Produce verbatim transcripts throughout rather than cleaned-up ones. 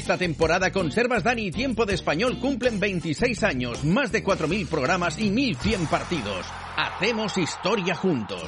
Esta temporada Conservas Dani y Tiempo de Español cumplen veintiséis años, más de cuatro mil programas y mil cien partidos. Hacemos historia juntos.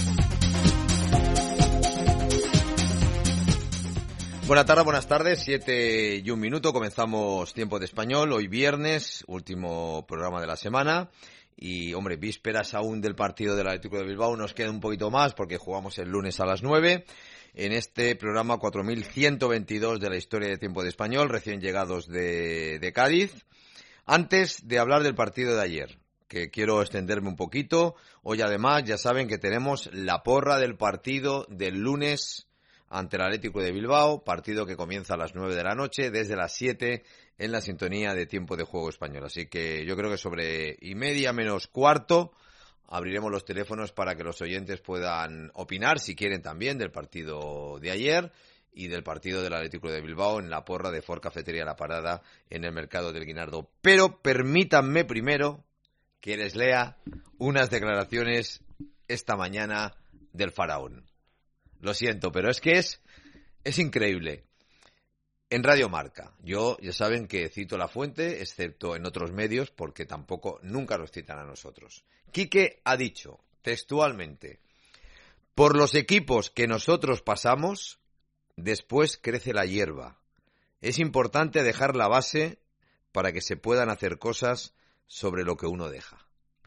Buenas tardes, buenas tardes, siete y un minuto, comenzamos Tiempo de Español, hoy viernes, último programa de la semana. Y, hombre, vísperas aún del partido del Atlético de Bilbao, nos queda un poquito más porque jugamos el lunes a las nueve. En este programa cuatro mil ciento veintidós de la historia de Tiempo de Español, recién llegados de, de Cádiz. Antes de hablar del partido de ayer, que quiero extenderme un poquito, hoy además ya saben que tenemos la porra del partido del lunes ante el Atlético de Bilbao, partido que comienza a las nueve de la noche, desde las siete en la sintonía de Tiempo de Juego Español. Así que yo creo que sobre y media menos cuarto abriremos los teléfonos para que los oyentes puedan opinar, si quieren también, del partido de ayer y del partido del Atlético de Bilbao en la porra de Ford Cafetería La Parada en el Mercado del Guinardó. Pero permítanme primero que les lea unas declaraciones esta mañana del faraón. Lo siento, pero es que es, es increíble. En Radio Marca, yo ya saben que cito la fuente, excepto en otros medios, porque tampoco, nunca nos citan a nosotros. Quique ha dicho, textualmente, por los equipos que nosotros pasamos, después crece la hierba. Es importante dejar la base para que se puedan hacer cosas sobre lo que uno deja.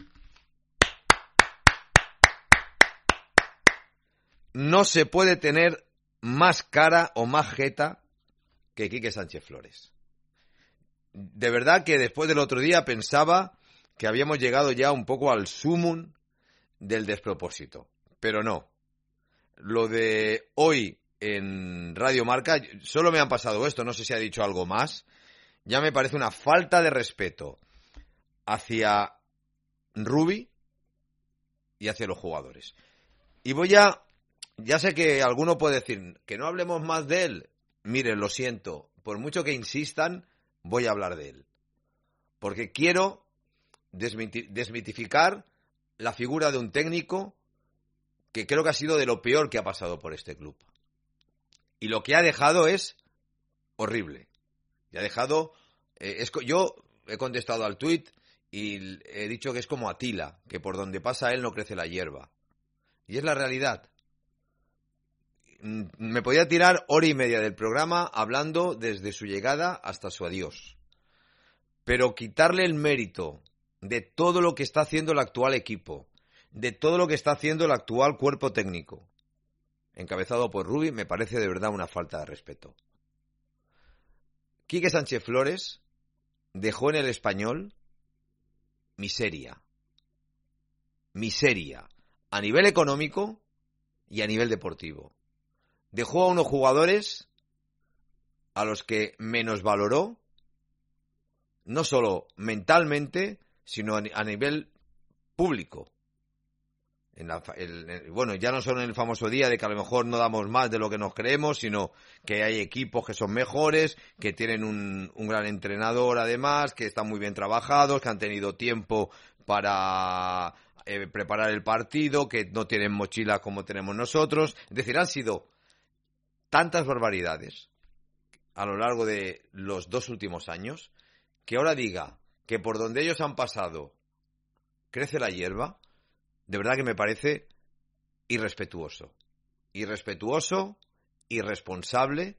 No se puede tener más cara o más jeta que Quique Sánchez Flores. De verdad que después del otro día pensaba que habíamos llegado ya un poco al sumum del despropósito. Pero no. Lo de hoy en Radio Marca, solo me han pasado esto, no sé si ha dicho algo más. Ya me parece una falta de respeto hacia Rubi y hacia los jugadores. Y voy a... Ya sé que alguno puede decir que no hablemos más de él. Miren, lo siento, por mucho que insistan, voy a hablar de él. Porque quiero desmiti- desmitificar la figura de un técnico que creo que ha sido de lo peor que ha pasado por este club. Y lo que ha dejado es horrible. Y ha dejado... Eh, es, yo he contestado al tuit y he dicho que es como Atila, que por donde pasa él no crece la hierba. Y es la realidad. Me podía tirar hora y media del programa hablando desde su llegada hasta su adiós. Pero quitarle el mérito de todo lo que está haciendo el actual equipo, de todo lo que está haciendo el actual cuerpo técnico, encabezado por Rubi, me parece de verdad una falta de respeto. Quique Sánchez Flores dejó en el Español miseria. Miseria. A nivel económico y a nivel deportivo. Dejó a unos jugadores a los que menosvaloró, no solo mentalmente, sino a nivel público. En la, el, el, bueno, ya no solo en el famoso día de que a lo mejor no damos más de lo que nos creemos, sino que hay equipos que son mejores, que tienen un, un gran entrenador además, que están muy bien trabajados, que han tenido tiempo para eh, preparar el partido, que no tienen mochila como tenemos nosotros. Es decir, han sido tantas barbaridades a lo largo de los dos últimos años, que ahora diga que por donde ellos han pasado crece la hierba, de verdad que me parece irrespetuoso. Irrespetuoso, irresponsable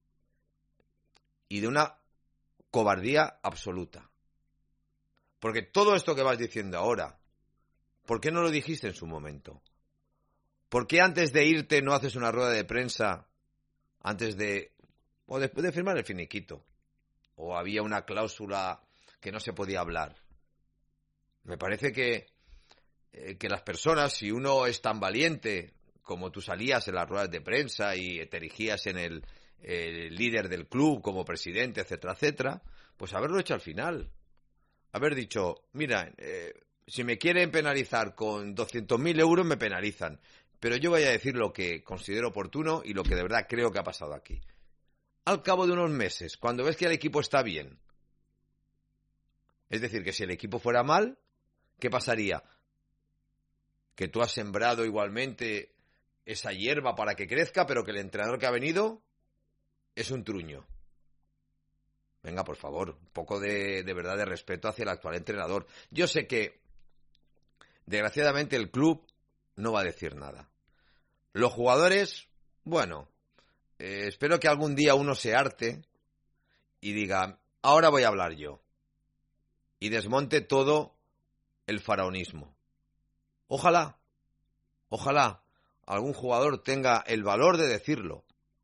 y de una cobardía absoluta. Porque todo esto que vas diciendo ahora, ¿por qué no lo dijiste en su momento? ¿Por qué antes de irte no haces una rueda de prensa antes de, o después de firmar el finiquito? ¿O había una cláusula que no se podía hablar? Me parece que, eh, que las personas, si uno es tan valiente como tú salías en las ruedas de prensa y te erigías en el, el líder del club como presidente, etcétera, etcétera, pues haberlo hecho al final. Haber dicho, mira, eh, si me quieren penalizar con doscientos mil euros, me penalizan. Pero yo voy a decir lo que considero oportuno y lo que de verdad creo que ha pasado aquí. Al cabo de unos meses, cuando ves que el equipo está bien, es decir, que si el equipo fuera mal, ¿qué pasaría? Que tú has sembrado igualmente esa hierba para que crezca, pero que el entrenador que ha venido es un truño. Venga, por favor, un poco de, de verdad de respeto hacia el actual entrenador. Yo sé que, desgraciadamente, el club no va a decir nada. Los jugadores, bueno, eh, espero que algún día uno se harte y diga, ahora voy a hablar yo. Y desmonte todo el faraonismo. Ojalá, ojalá algún jugador tenga el valor de decirlo.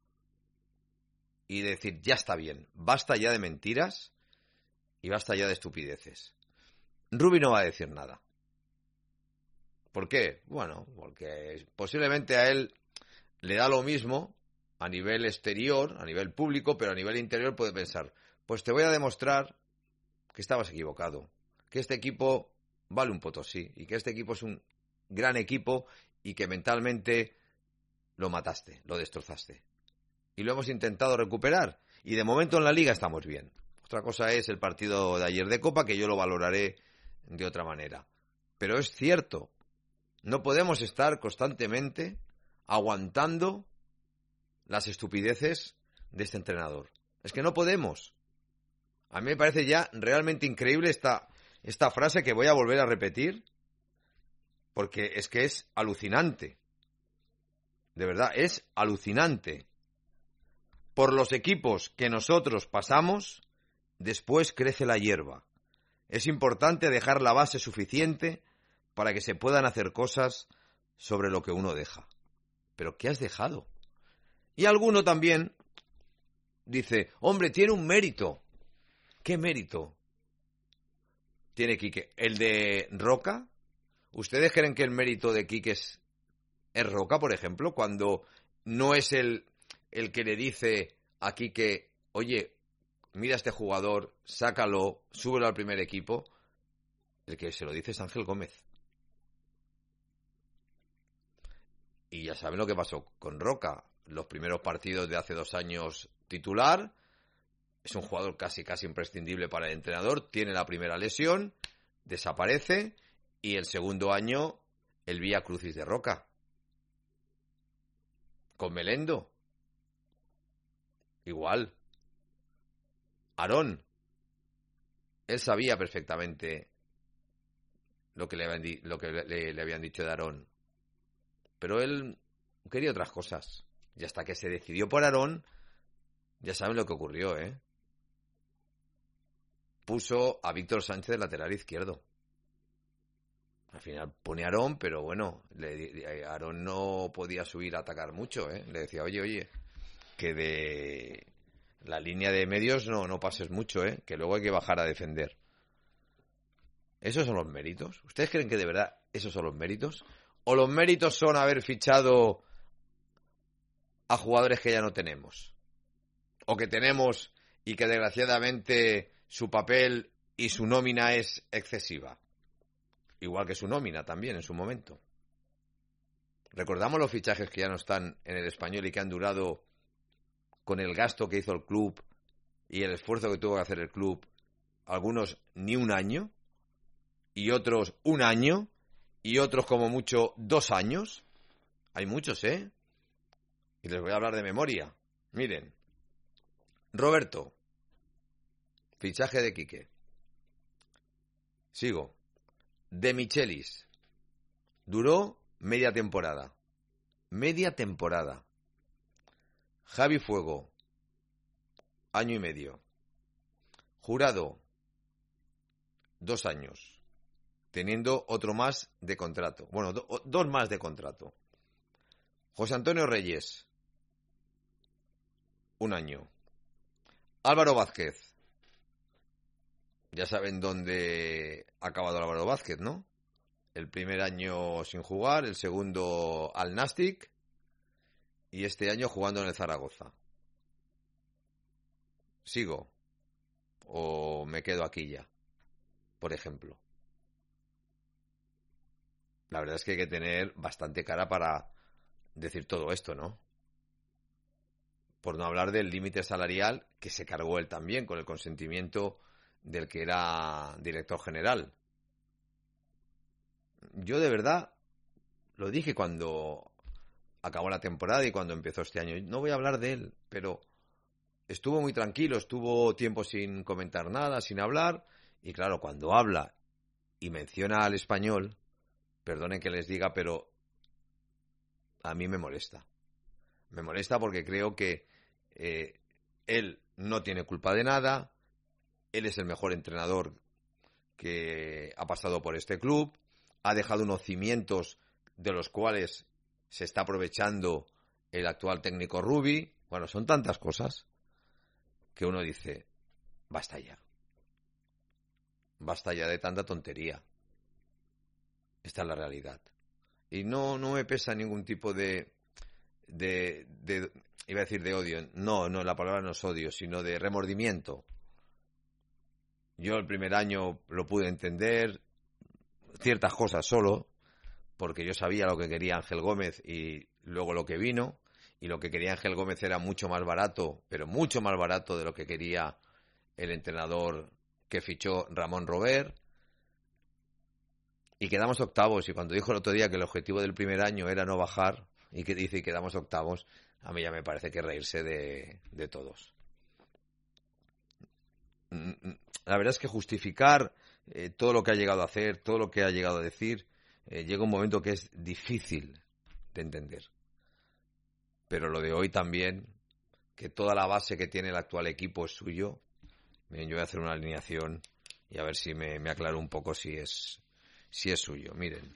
Y decir, ya está bien, basta ya de mentiras y basta ya de estupideces. Rubi no va a decir nada. ¿Por qué? Bueno, porque posiblemente a él le da lo mismo a nivel exterior, a nivel público, pero a nivel interior puede pensar, pues te voy a demostrar que estabas equivocado, que este equipo vale un potosí y que este equipo es un gran equipo y que mentalmente lo mataste, lo destrozaste. Y lo hemos intentado recuperar. Y de momento en la Liga estamos bien. Otra cosa es el partido de ayer de Copa, que yo lo valoraré de otra manera. Pero es cierto, no podemos estar constantemente aguantando las estupideces de este entrenador. Es que no podemos. A mí me parece ya realmente increíble esta, esta frase que voy a volver a repetir, porque es que es alucinante. De verdad, es alucinante. Por los equipos que nosotros pasamos, después crece la hierba. Es importante dejar la base suficiente para que se puedan hacer cosas sobre lo que uno deja. ¿Pero qué has dejado? Y alguno también dice, hombre, tiene un mérito. ¿Qué mérito tiene Quique? ¿El de Roca? ¿Ustedes creen que el mérito de Quique es, es Roca, por ejemplo? Cuando no es el... el que le dice a Quique, oye, mira a este jugador, sácalo, súbelo al primer equipo, el que se lo dice es Ángel Gómez. Y ya saben lo que pasó con Roca. Los primeros partidos de hace dos años titular, es un jugador casi casi imprescindible para el entrenador, tiene la primera lesión, desaparece, y el segundo año el vía crucis de Roca. Con Melendo. Igual. Aarón. Él sabía perfectamente lo que le habían, di- lo que le, le habían dicho de Aarón. Pero él quería otras cosas. Y hasta que se decidió por Aarón, ya saben lo que ocurrió, ¿eh? Puso a Víctor Sánchez de lateral izquierdo. Al final pone a Aarón, pero bueno, le, Aarón no podía subir a atacar mucho, ¿eh? Le decía, oye, oye, que de la línea de medios no, no pases mucho, ¿eh? Que luego hay que bajar a defender. ¿Esos son los méritos? ¿Ustedes creen que de verdad esos son los méritos? ¿O los méritos son haber fichado a jugadores que ya no tenemos? ¿O que tenemos y que desgraciadamente su papel y su nómina es excesiva? Igual que su nómina también en su momento. Recordamos los fichajes que ya no están en el Español y que han durado, con el gasto que hizo el club y el esfuerzo que tuvo que hacer el club, algunos ni un año, y otros un año, y otros como mucho dos años. Hay muchos, ¿eh? Y les voy a hablar de memoria. Miren, Roberto, fichaje de Quique. Sigo. De Michelis, duró media temporada. Media temporada. Javi Fuego, año y medio. Jurado, dos años, teniendo otro más de contrato. Bueno, do, dos más de contrato. José Antonio Reyes, un año. Álvaro Vázquez. Ya saben dónde ha acabado Álvaro Vázquez, ¿no? El primer año sin jugar, el segundo al Nastic y este año jugando en el Zaragoza. ¿Sigo? ¿O me quedo aquí ya? Por ejemplo. La verdad es que hay que tener bastante cara para decir todo esto, ¿no? Por no hablar del límite salarial que se cargó él también con el consentimiento del que era director general. Yo de verdad lo dije cuando acabó la temporada y cuando empezó este año. No voy a hablar de él, pero estuvo muy tranquilo, estuvo tiempo sin comentar nada, sin hablar, y claro, cuando habla y menciona al Español, perdonen que les diga, pero a mí me molesta. Me molesta porque creo que eh, él no tiene culpa de nada, él es el mejor entrenador que ha pasado por este club, ha dejado unos cimientos de los cuales se está aprovechando el actual técnico Rubi. Bueno, son tantas cosas que uno dice, basta ya. Basta ya de tanta tontería. Esta es la realidad. Y no, no me pesa ningún tipo de, de, de, iba a decir de odio. No, no, la palabra no es odio, sino de remordimiento. Yo el primer año lo pude entender, ciertas cosas solo, porque yo sabía lo que quería Ángel Gómez y luego lo que vino, y lo que quería Ángel Gómez era mucho más barato, pero mucho más barato de lo que quería el entrenador que fichó Ramón Robert. Y quedamos octavos, y cuando dijo el otro día que el objetivo del primer año era no bajar, y que dice y quedamos octavos, a mí ya me parece que reírse de, de todos. La verdad es que justificar eh, todo lo que ha llegado a hacer, todo lo que ha llegado a decir, eh, llega un momento que es difícil de entender. Pero lo de hoy también, que toda la base que tiene el actual equipo es suyo. Miren, yo voy a hacer una alineación y a ver si me, me aclaro un poco si es, si es suyo. Miren,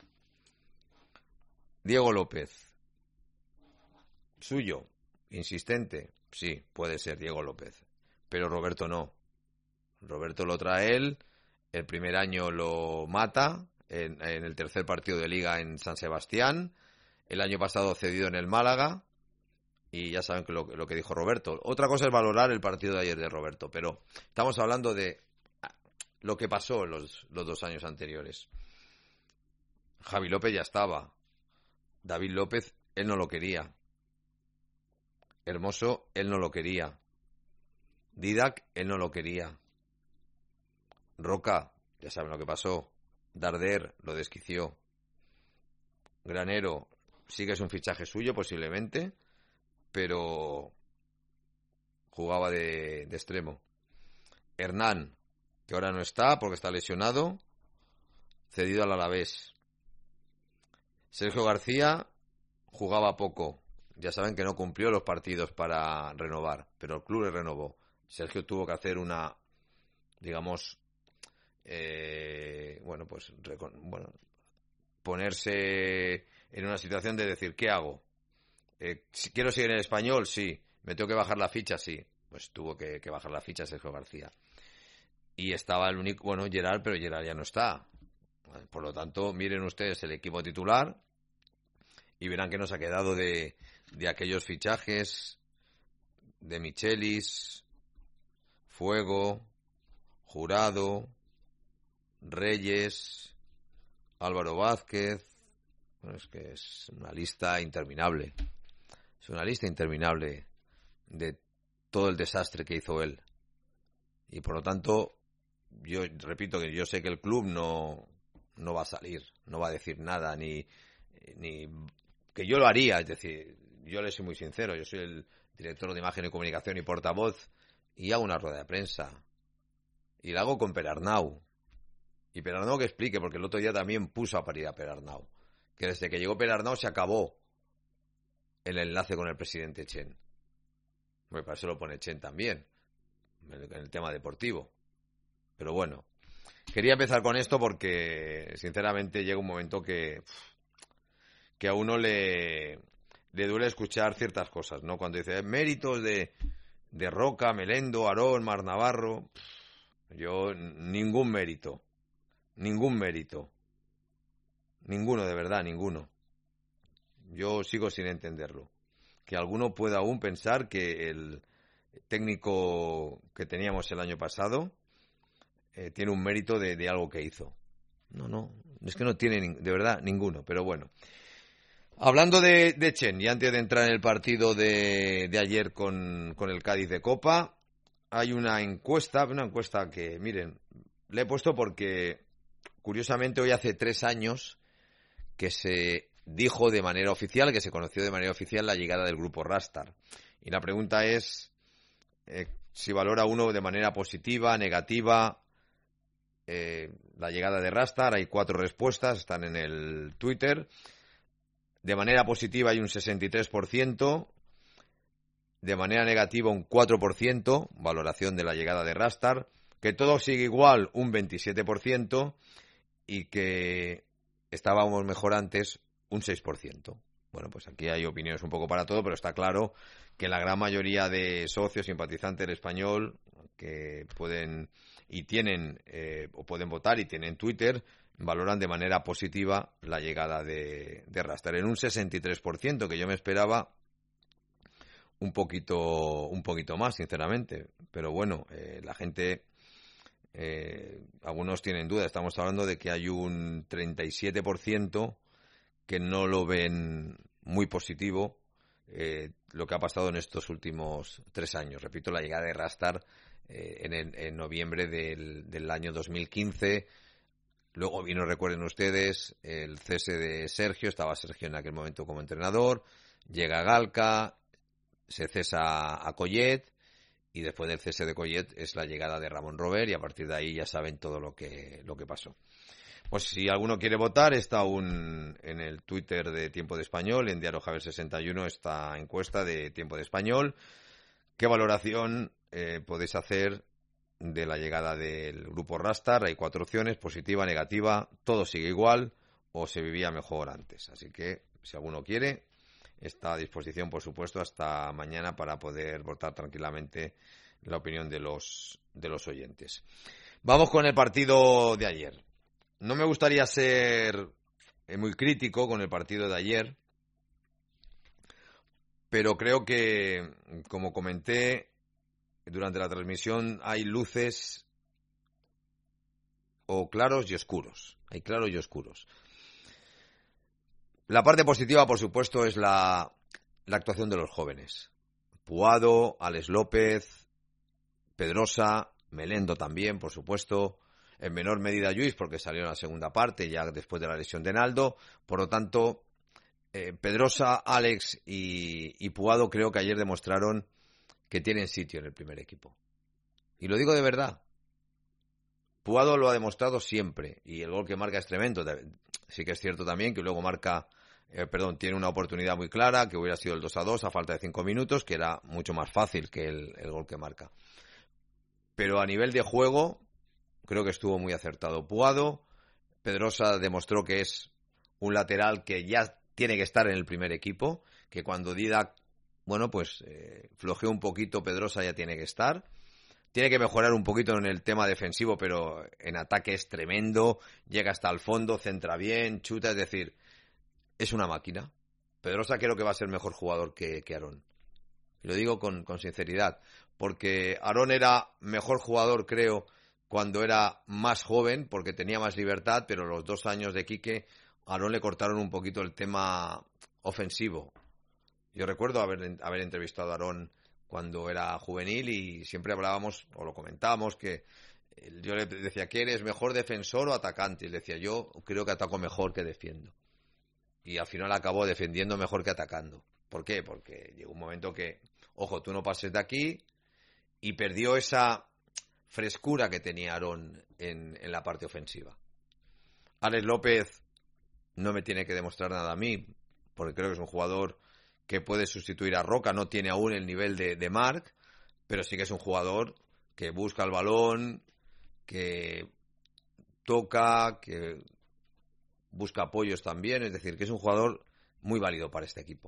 Diego López, suyo, insistente, sí, puede ser Diego López, pero Roberto no. Roberto lo trae él, el primer año lo mata en, en el tercer partido de Liga en San Sebastián, el año pasado cedido en el Málaga, y ya saben que lo, lo que dijo Roberto. Otra cosa es valorar el partido de ayer de Roberto, pero estamos hablando de lo que pasó en los, los dos años anteriores. Javi López ya estaba, David López, él no lo quería, Hermoso, él no lo quería, Didac, él no lo quería, Roca, ya saben lo que pasó, Darder lo desquició, Granero, sí que es un fichaje suyo posiblemente, pero jugaba de, de extremo. Hernán, que ahora no está porque está lesionado, cedido al Alavés. Sergio García jugaba poco, ya saben que no cumplió los partidos para renovar, pero el club le renovó. Sergio tuvo que hacer una, digamos, eh, bueno, pues, bueno, ponerse en una situación de decir, ¿qué hago? Eh, si quiero seguir en el Español, sí. ¿Me tengo que bajar la ficha? Sí. Pues tuvo que, que bajar la ficha Sergio García. Y estaba el único, bueno, Gerard, pero Gerard ya no está. Por lo tanto, miren ustedes el equipo titular y verán que nos ha quedado de, de aquellos fichajes de Michelis, Fuego, Jurado, Reyes, Álvaro Vázquez. Bueno, es que es una lista interminable. Es una lista interminable de todo el desastre que hizo él. Y por lo tanto, yo repito que yo sé que el club no, no va a salir, no va a decir nada, ni, ni que yo lo haría. Es decir, yo le soy muy sincero, yo soy el director de imagen y comunicación y portavoz, y hago una rueda de prensa. Y la hago con Perarnau. Y Perarnau que explique, porque el otro día también puso a parir a Perarnau. Que desde que llegó Perarnau se acabó el enlace con el presidente Chen. Me parece que lo pone Chen también, en el tema deportivo. Pero bueno, quería empezar con esto porque, sinceramente, llega un momento que, que a uno le, le duele escuchar ciertas cosas, ¿no? Cuando dice méritos de, de Roca, Melendo, Aarón, Mar Navarro, yo ningún mérito, ningún mérito. Ninguno, de verdad, ninguno. Yo sigo sin entenderlo. Que alguno pueda aún pensar que el técnico que teníamos el año pasado eh, tiene un mérito de, de algo que hizo. No, no, es que no tiene, de verdad, ninguno. Pero bueno, hablando de, de Chen, y antes de entrar en el partido de, de ayer con, con el Cádiz de Copa, hay una encuesta, una encuesta que, miren, le he puesto porque, curiosamente, hoy hace tres años que se dijo de manera oficial, que se conoció de manera oficial la llegada del grupo Rastar. Y la pregunta es, eh, si valora uno de manera positiva, negativa, eh, la llegada de Rastar. Hay cuatro respuestas, están en el Twitter. De manera positiva hay un sesenta y tres por ciento, de manera negativa un cuatro por ciento, valoración de la llegada de Rastar, que todo sigue igual un veintisiete por ciento y que estábamos mejor antes un seis por ciento. Bueno, pues aquí hay opiniones un poco para todo, pero está claro que la gran mayoría de socios simpatizantes del Español que pueden y tienen eh, o pueden votar y tienen Twitter valoran de manera positiva la llegada de, de Rastar en un sesenta y tres por ciento, que yo me esperaba un poquito un poquito más, sinceramente. Pero bueno, eh, la gente, eh, algunos tienen dudas. Estamos hablando de que hay un treinta y siete por ciento que no lo ven muy positivo eh, lo que ha pasado en estos últimos tres años. Repito, la llegada de Rastar eh, en, el, en noviembre del, del año dos mil quince. Luego vino, recuerden ustedes, el cese de Sergio. Estaba Sergio en aquel momento como entrenador. Llega Galca, se cesa a Collet y después del cese de Collet es la llegada de Ramón Robert y a partir de ahí ya saben todo lo que, lo que pasó. Pues si alguno quiere votar, está un, en el Twitter de Tiempo de Español, en Diario Javier sesenta y uno, esta encuesta de Tiempo de Español. ¿Qué valoración eh, podéis hacer de la llegada del grupo Rastar? Hay cuatro opciones: positiva, negativa, todo sigue igual o se vivía mejor antes. Así que, si alguno quiere, está a disposición, por supuesto, hasta mañana para poder votar tranquilamente la opinión de los, de los oyentes. Vamos con el partido de ayer. No me gustaría ser muy crítico con el partido de ayer, pero creo que, como comenté durante la transmisión, hay luces o claros y oscuros. Hay claros y oscuros. La parte positiva, por supuesto, es la, la actuación de los jóvenes. Puado, Alex López, Pedrosa, Melendo también, por supuesto. En menor medida Lluís, porque salió en la segunda parte, ya después de la lesión de Naldo. Por lo tanto, eh, Pedrosa, Alex y, y Puado creo que ayer demostraron que tienen sitio en el primer equipo. Y lo digo de verdad. Puado lo ha demostrado siempre, y el gol que marca es tremendo. Sí que es cierto también que luego marca, eh, perdón, tiene una oportunidad muy clara, que hubiera sido el dos a dos a falta de cinco minutos, que era mucho más fácil que el, el gol que marca. Pero a nivel de juego, creo que estuvo muy acertado Puado. Pedrosa demostró que es un lateral que ya tiene que estar en el primer equipo, que cuando Didac, bueno, pues eh, flojeó un poquito, Pedrosa ya tiene que estar. Tiene que mejorar un poquito en el tema defensivo, pero en ataque es tremendo, llega hasta el fondo, centra bien, chuta, es decir, es una máquina. Pedrosa creo que va a ser mejor jugador que, que Aarón. Y lo digo con, con sinceridad, porque Aarón era mejor jugador, creo, cuando era más joven, porque tenía más libertad, pero los dos años de Quique, a Aarón le cortaron un poquito el tema ofensivo. Yo recuerdo haber, haber entrevistado a Aarón cuando era juvenil y siempre hablábamos, o lo comentábamos, que yo le decía, ¿qué eres, mejor defensor o atacante? Y le decía, yo creo que ataco mejor que defiendo. Y al final acabó defendiendo mejor que atacando. ¿Por qué? Porque llegó un momento que, ojo, tú no pases de aquí, y perdió esa frescura que tenía Aarón en, en la parte ofensiva. Alex López no me tiene que demostrar nada a mí, porque creo que es un jugador que puede sustituir a Roca. No tiene aún el nivel de, de Marc, pero sí que es un jugador que busca el balón, que toca, que busca apoyos también, es decir, que es un jugador muy válido para este equipo.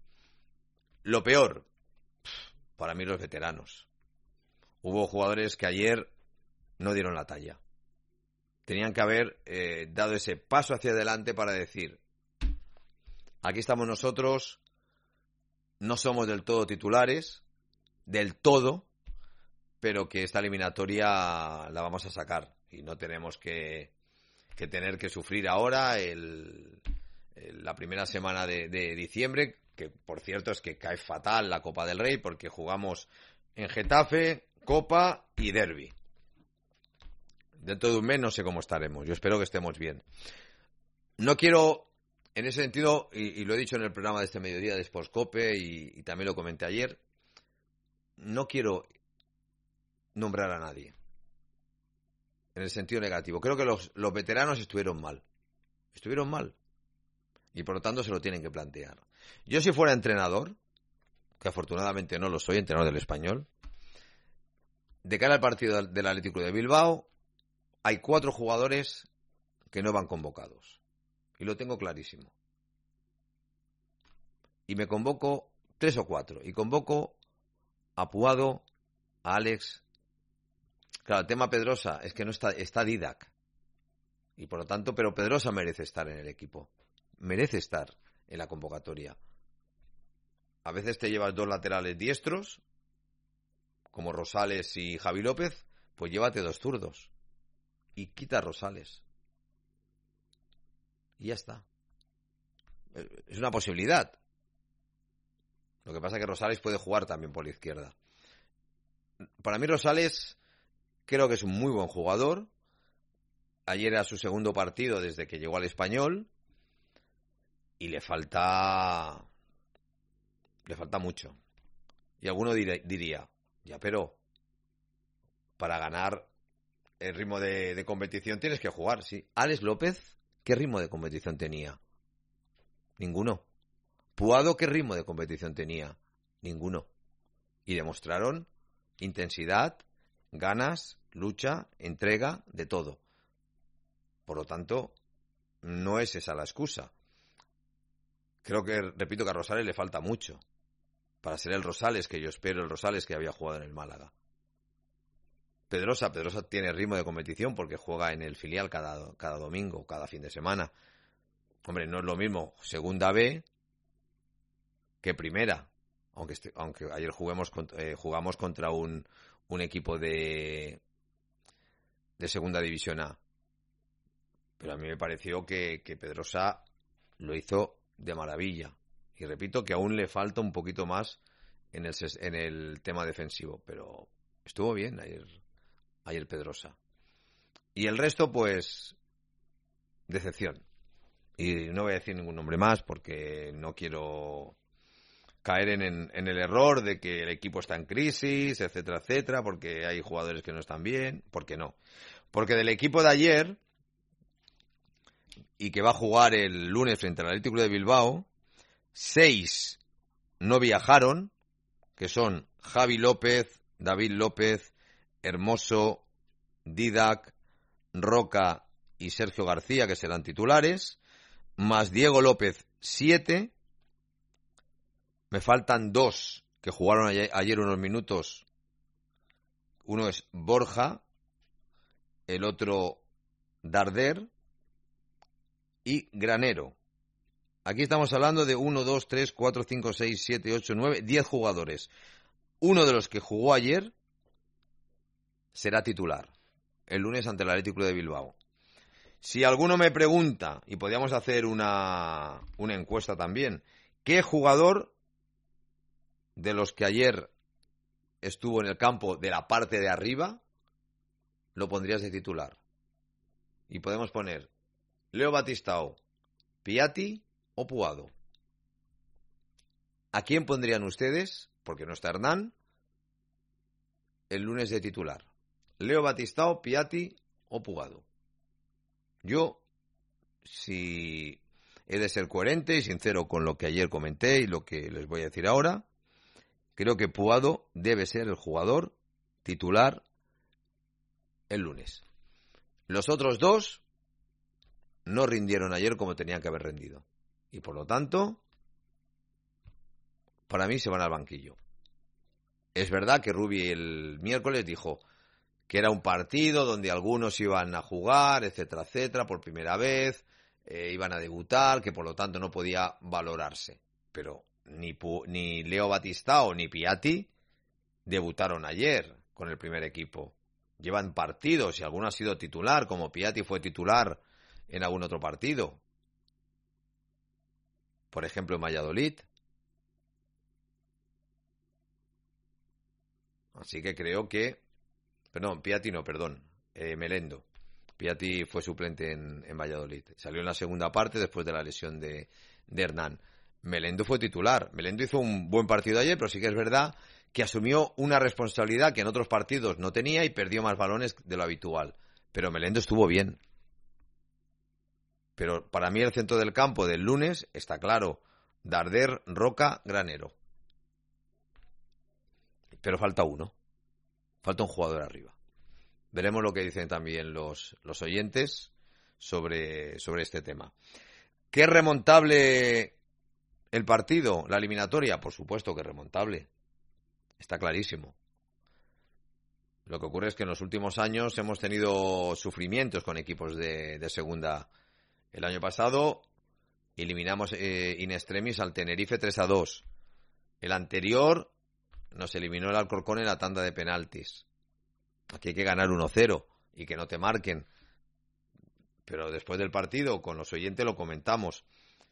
Lo peor, para mí, los veteranos. Hubo jugadores que ayer no dieron la talla. Tenían que haber eh, dado ese paso hacia adelante para decir, aquí estamos nosotros, no somos del todo titulares, del todo, pero que esta eliminatoria la vamos a sacar y no tenemos que, que tener que sufrir ahora el, el, la primera semana de, de diciembre, que por cierto es que cae fatal la Copa del Rey porque jugamos en Getafe, Copa y Derbi. Dentro de un mes no sé cómo estaremos, yo espero que estemos bien. No quiero, en ese sentido, y, y lo he dicho en el programa de este mediodía de Sportscope y, y también lo comenté ayer, no quiero nombrar a nadie. En el sentido negativo. Creo que los, los veteranos estuvieron mal. Estuvieron mal. Y por lo tanto se lo tienen que plantear. Yo si fuera entrenador, que afortunadamente no lo soy, entrenador del Español, de cara al partido del Atlético de Bilbao, hay cuatro jugadores que no van convocados. Y lo tengo clarísimo. Y me convoco tres o cuatro. Y convoco a Puado, a Alex. Claro, el tema Pedrosa es que no está, está Didac. Y por lo tanto, pero Pedrosa merece estar en el equipo. Merece estar en la convocatoria. A veces te llevas dos laterales diestros, como Rosales y Javi López, pues llévate dos zurdos. Y quita a Rosales. Y ya está. Es una posibilidad. Lo que pasa es que Rosales puede jugar también por la izquierda. Para mí Rosales creo que es un muy buen jugador. Ayer era su segundo partido desde que llegó al Español. Y le falta... Le falta mucho. Y alguno dir- diría, ya, pero para ganar el ritmo de, de competición tienes que jugar, sí. Alex López, ¿qué ritmo de competición tenía? Ninguno. Puado, ¿qué ritmo de competición tenía? Ninguno. Y demostraron intensidad, ganas, lucha, entrega, de todo. Por lo tanto, no es esa la excusa. Creo que, repito, que a Rosales le falta mucho para ser el Rosales que yo espero, el Rosales que había jugado en el Málaga. Pedrosa, Pedrosa tiene ritmo de competición porque juega en el filial cada, cada domingo, cada fin de semana. Hombre, no es lo mismo segunda B que primera, aunque este, aunque ayer juguemos eh, jugamos contra un, un equipo de de segunda división A. Pero a mí me pareció que, que Pedrosa lo hizo de maravilla. Y repito que aún le falta un poquito más en el, en el tema defensivo, pero estuvo bien ayer, ayer Pedrosa. Y el resto, pues, decepción. Y no voy a decir ningún nombre más porque no quiero caer en, en, en el error de que el equipo está en crisis, etcétera, etcétera, porque hay jugadores que no están bien. ¿Por qué no? Porque del equipo de ayer, y que va a jugar el lunes frente al Atlético de Bilbao, seis no viajaron, que son Javi López, David López, Hermoso, Didac, Roca y Sergio García, que serán titulares, más Diego López, siete. Me faltan dos que jugaron ayer, ayer unos minutos. Uno es Borja, el otro Darder y Granero. Aquí estamos hablando de uno, dos, tres, cuatro, cinco, seis, siete, ocho, nueve, diez jugadores. Uno de los que jugó ayer será titular el lunes ante el Atlético de Bilbao. Si alguno me pregunta, y podríamos hacer una, una encuesta también, ¿qué jugador de los que ayer estuvo en el campo de la parte de arriba lo pondrías de titular? Y podemos poner Leo Batistao, Piatti o Puado. ¿A quién pondrían ustedes, porque no está Hernán, el lunes de titular? Leo Batistao, Piatti o Puado. Yo, si he de ser coherente y sincero con lo que ayer comenté y lo que les voy a decir ahora, creo que Puado debe ser el jugador titular el lunes. Los otros dos no rindieron ayer como tenían que haber rendido. Y por lo tanto, para mí se van al banquillo. Es verdad que Rubi el miércoles dijo que era un partido donde algunos iban a jugar, etcétera, etcétera, por primera vez, eh, iban a debutar, que por lo tanto no podía valorarse. Pero ni, Pu- ni Leo Batistao ni Piatti debutaron ayer con el primer equipo. Llevan partidos y alguno ha sido titular, como Piatti fue titular en algún otro partido. Por ejemplo, en Valladolid. Así que creo que... Perdón, Piatti no, perdón. Eh, Melendo. Piatti fue suplente en, en Valladolid. Salió en la segunda parte después de la lesión de, de Hernán. Melendo fue titular. Melendo hizo un buen partido ayer, pero sí que es verdad que asumió una responsabilidad que en otros partidos no tenía y perdió más balones de lo habitual. Pero Melendo estuvo bien. Pero para mí el centro del campo del lunes está claro. Darder, Roca, Granero. Pero falta uno. Falta un jugador arriba. Veremos lo que dicen también los, los oyentes sobre, sobre este tema. ¿Qué es remontable el partido? ¿La eliminatoria? Por supuesto que es remontable. Está clarísimo. Lo que ocurre es que en los últimos años hemos tenido sufrimientos con equipos de, de segunda. El año pasado eliminamos eh, in extremis al Tenerife tres a dos. El anterior nos eliminó el Alcorcón en la tanda de penaltis. Aquí hay que ganar uno cero y que no te marquen. Pero después del partido, con los oyentes lo comentamos.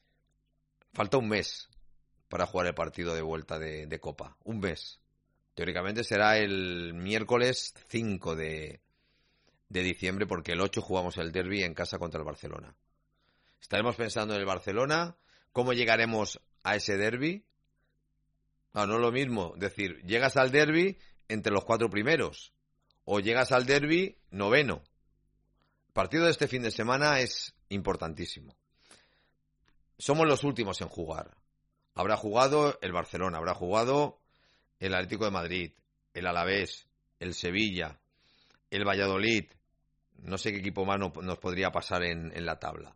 Falta un mes para jugar el partido de vuelta de, de Copa. Un mes. Teóricamente será el miércoles cinco de, de diciembre, porque el ocho jugamos el derbi en casa contra el Barcelona. Estaremos pensando en el Barcelona. ¿Cómo llegaremos a ese derbi? No, no es lo mismo decir, llegas al derbi entre los cuatro primeros o llegas al derbi noveno. El partido de este fin de semana es importantísimo. Somos los últimos en jugar. Habrá jugado el Barcelona, habrá jugado el Atlético de Madrid, el Alavés, el Sevilla, el Valladolid. No sé qué equipo más no, nos podría pasar en, en la tabla.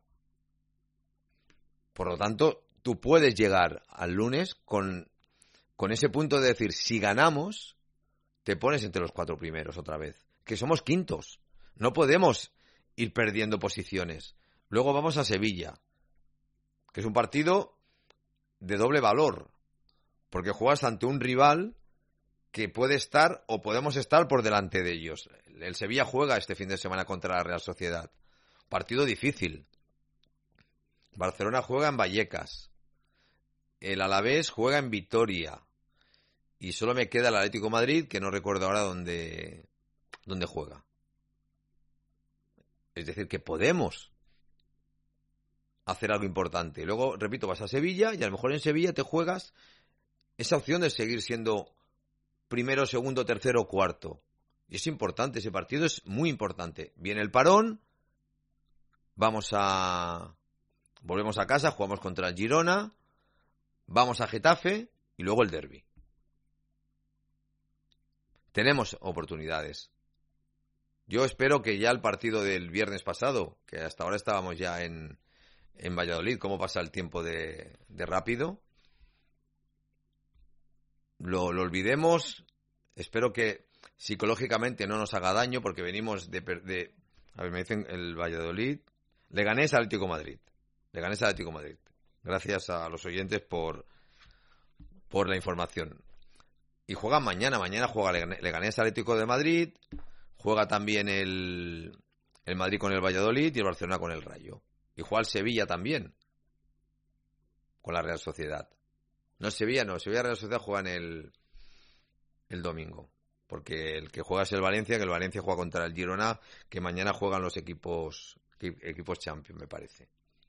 Por lo tanto, tú puedes llegar al lunes con, con ese punto de decir, si ganamos, te pones entre los cuatro primeros otra vez. Que somos quintos. No podemos ir perdiendo posiciones. Luego vamos a Sevilla, que es un partido de doble valor, porque juegas ante un rival que puede estar o podemos estar por delante de ellos. El Sevilla juega este fin de semana contra la Real Sociedad. Partido difícil. Barcelona juega en Vallecas. El Alavés juega en Vitoria. Y solo me queda el Atlético de Madrid, que no recuerdo ahora dónde, dónde juega. Es decir, que podemos hacer algo importante. Luego, repito, vas a Sevilla y a lo mejor en Sevilla te juegas esa opción de seguir siendo primero, segundo, tercero, cuarto. Y es importante, ese partido es muy importante. Viene el parón, vamos a... volvemos a casa, jugamos contra el Girona, vamos a Getafe y luego el derbi. Tenemos oportunidades. Yo espero que ya el partido del viernes pasado, que hasta ahora estábamos ya en, en Valladolid, cómo pasa el tiempo de, de rápido, lo, lo olvidemos. Espero que psicológicamente no nos haga daño, porque venimos de... de a ver, me dicen el Valladolid. Leganés al Atlético de Madrid. Leganés al Atlético de Madrid. Gracias a los oyentes por, por la información. Y juegan mañana. Mañana juega Leganés Atlético de Madrid. Juega también el, el Madrid con el Valladolid y el Barcelona con el Rayo. Y juega el Sevilla también. Con la Real Sociedad. No, Sevilla no. Sevilla y Real Sociedad juegan el, el domingo. Porque el que juega es el Valencia, que el Valencia juega contra el Girona, que mañana juegan los equipos, equipos Champions, me parece.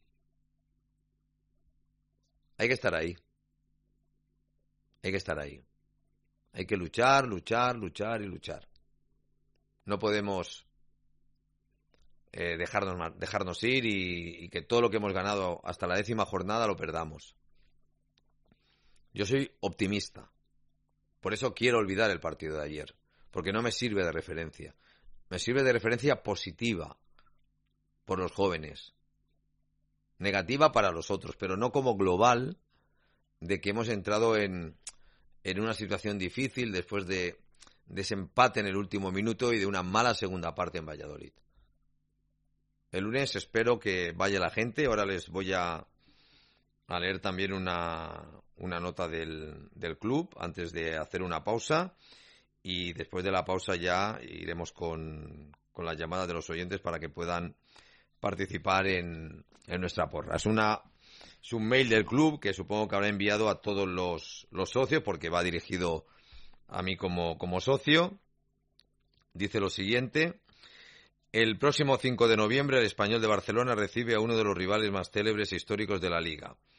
Hay que estar ahí. Hay que estar ahí. Hay que luchar, luchar, luchar y luchar. No podemos eh, dejarnos, dejarnos ir y, y que todo lo que hemos ganado hasta la décima jornada lo perdamos. Yo soy optimista. Por eso quiero olvidar el partido de ayer. Porque no me sirve de referencia. Me sirve de referencia positiva por los jóvenes. Negativa para los otros, pero no como global de que hemos entrado en, en una situación difícil después de, de ese empate en el último minuto y de una mala segunda parte en Valladolid. El lunes espero que vaya la gente. Ahora les voy a, a leer también una, una nota del, del club antes de hacer una pausa, y después de la pausa ya iremos con, con las llamadas de los oyentes para que puedan participar en, en nuestra porra. Es una es un mail del club que supongo que habrá enviado a todos los, los socios, porque va dirigido a mí como, como socio. Dice lo siguiente: el próximo cinco de noviembre el Español de Barcelona recibe a uno de los rivales más célebres e históricos de la Liga.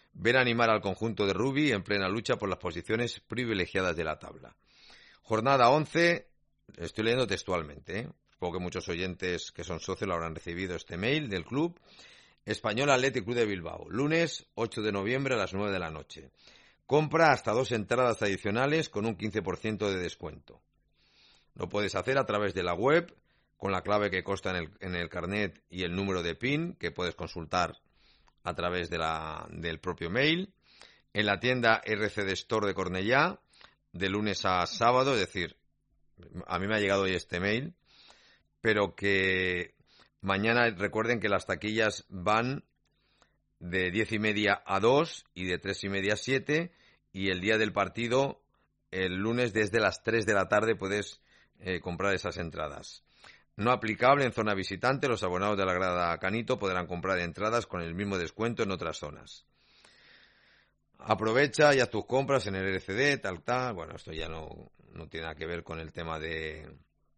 ven a animar al conjunto de Rubí en plena lucha por las posiciones privilegiadas de la tabla. Jornada once, estoy leyendo textualmente, ¿eh? Supongo que muchos oyentes que son socios lo habrán recibido este mail del club. Español Athletic Club de Bilbao, lunes ocho de noviembre a las nueve de la noche. Compra hasta dos entradas adicionales con un quince por ciento de descuento. Lo puedes hacer a través de la web, con la clave que consta en el, en el carnet y el número de PIN, que puedes consultar a través de la, del propio mail. En la tienda R C D Store de Cornellá, de lunes a sábado, es decir, a mí me ha llegado hoy este mail, pero que mañana recuerden que las taquillas van de diez y media a dos y de tres y media a siete, y el día del partido, el lunes desde las tres de la tarde puedes eh, comprar esas entradas. No aplicable en zona visitante, los abonados de la grada Canito podrán comprar entradas con el mismo descuento en otras zonas. Aprovecha y haz tus compras en el R C D, tal, tal. Bueno, esto ya no, no tiene nada que ver con el tema de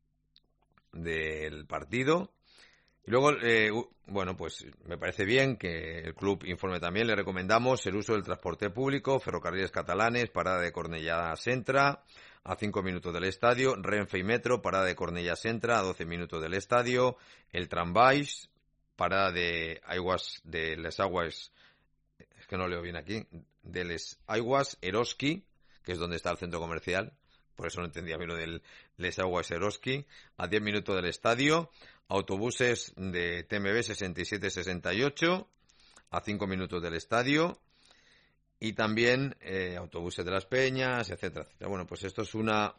del partido. Y luego, eh, bueno, pues me parece bien que el club informe también. Le recomendamos el uso del transporte público, ferrocarriles catalanes, parada de Cornellá Centra, a cinco minutos del estadio, Renfe y Metro, parada de Cornellá Centra, a doce minutos del estadio, el tramvais, parada de Aguas, de Les Aguas, es que no leo bien aquí, de Les Aguas Eroski, que es donde está el centro comercial, por eso no entendía bien lo del Les Aguas Eroski, a diez minutos del estadio, autobuses de T M B sesenta y siete sesenta y ocho, a cinco minutos del estadio, y también eh, autobuses de Las Peñas, etcétera, etcétera. Bueno, pues esto es una,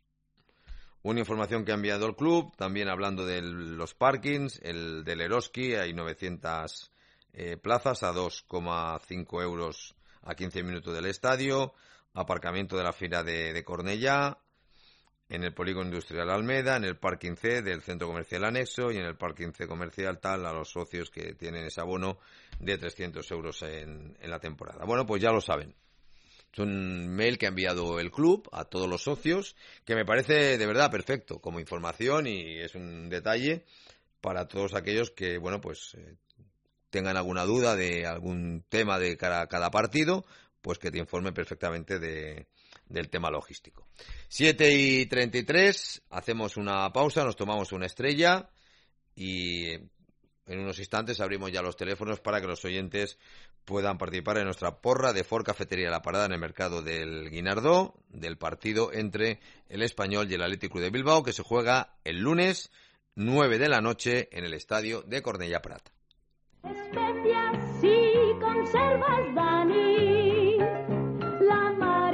una información que ha enviado el club, también hablando de los parkings, el del Eroski, hay novecientas eh, plazas a dos coma cinco euros a quince minutos del estadio, aparcamiento de la fila de, de Cornellá, en el Polígono Industrial Almeda, en el Parking C del Centro Comercial Anexo y en el Parking C Comercial tal a los socios que tienen ese abono de trescientos euros en, en la temporada. Bueno, pues ya lo saben. Es un mail que ha enviado el club a todos los socios, que me parece de verdad perfecto como información y es un detalle para todos aquellos que, bueno, pues eh, tengan alguna duda de algún tema de cada, cada partido, pues que te informe perfectamente de, del tema logístico. siete y treinta y tres, hacemos una pausa, nos tomamos una estrella y en unos instantes abrimos ya los teléfonos para que los oyentes puedan participar en nuestra porra de Ford Cafetería La Parada en el mercado del Guinardó, del partido entre el Español y el Athletic Club de Bilbao, que se juega el lunes nueve de la noche en el estadio de Cornellá Prat. Especias y conservas, Dani, la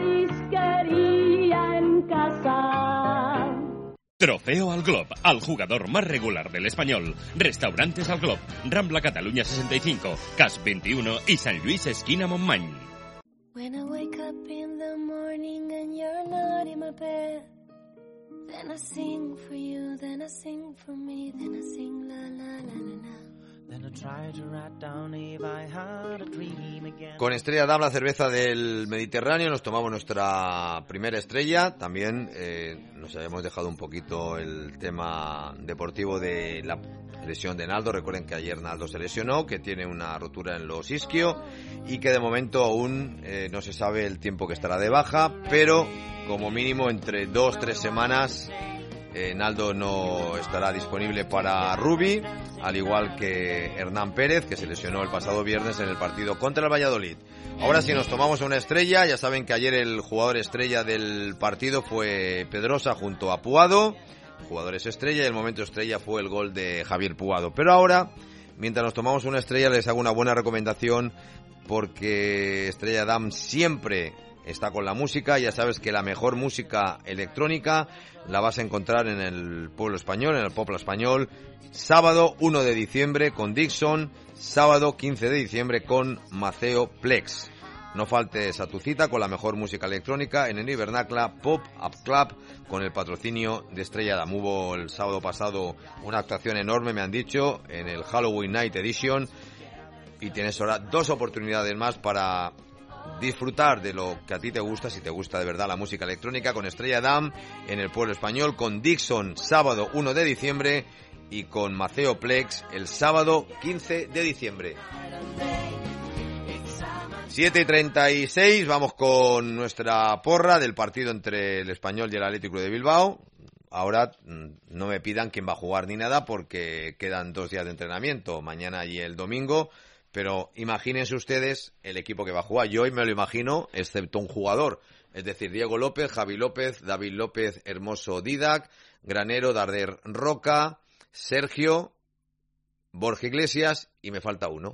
marisquería en casa. Trofeo al Glob, al jugador más regular del Español. Restaurantes al Glob, Rambla Cataluña sesenta y cinco, Cas veintiuno y San Luis esquina Montmany. When I wake up in the morning and you're not in my bed, then I sing for you, then I sing for me, then I sing la la la la la. Con Estrella Damm, la cerveza del Mediterráneo, nos tomamos nuestra primera estrella. También eh, nos habíamos dejado un poquito el tema deportivo de la lesión de Naldo. Recuerden que ayer Naldo se lesionó, que tiene una rotura en los isquio y que de momento aún eh, no se sabe el tiempo que estará de baja, pero como mínimo entre dos, tres semanas Eh, Naldo no estará disponible para Rubí, al igual que Hernán Pérez, que se lesionó el pasado viernes en el partido contra el Valladolid. Ahora sí nos tomamos una estrella. Ya saben que ayer el jugador estrella del partido fue Pedrosa junto a Puado, jugadores estrella, y el momento estrella fue el gol de Javier Puado. Pero ahora, mientras nos tomamos una estrella, les hago una buena recomendación, porque Estrella Damm siempre está con la música. Ya sabes que la mejor música electrónica la vas a encontrar en el pueblo español, en el Popla Español. Sábado uno de diciembre con Dixon, sábado quince de diciembre con Maceo Plex. No faltes a tu cita con la mejor música electrónica en el Ibernacla Pop Up Club, con el patrocinio de Estrella Damm. Hubo el sábado pasado una actuación enorme, me han dicho, en el Halloween Night Edition, y tienes ahora dos oportunidades más para disfrutar de lo que a ti te gusta, si te gusta de verdad la música electrónica, con Estrella Damm en el pueblo español, con Dixon sábado uno de diciembre y con Maceo Plex el sábado quince de diciembre. siete y treinta y seis, vamos con nuestra porra del partido entre el Español y el Athletic Club de Bilbao. Ahora no me pidan quién va a jugar ni nada porque quedan dos días de entrenamiento, mañana y el domingo, pero imagínense ustedes el equipo que va a jugar. Yo hoy me lo imagino, excepto un jugador, es decir, Diego López, Javi López, David López, Hermoso Didac, Granero, Darder Roca, Sergio, Borja Iglesias y me falta uno.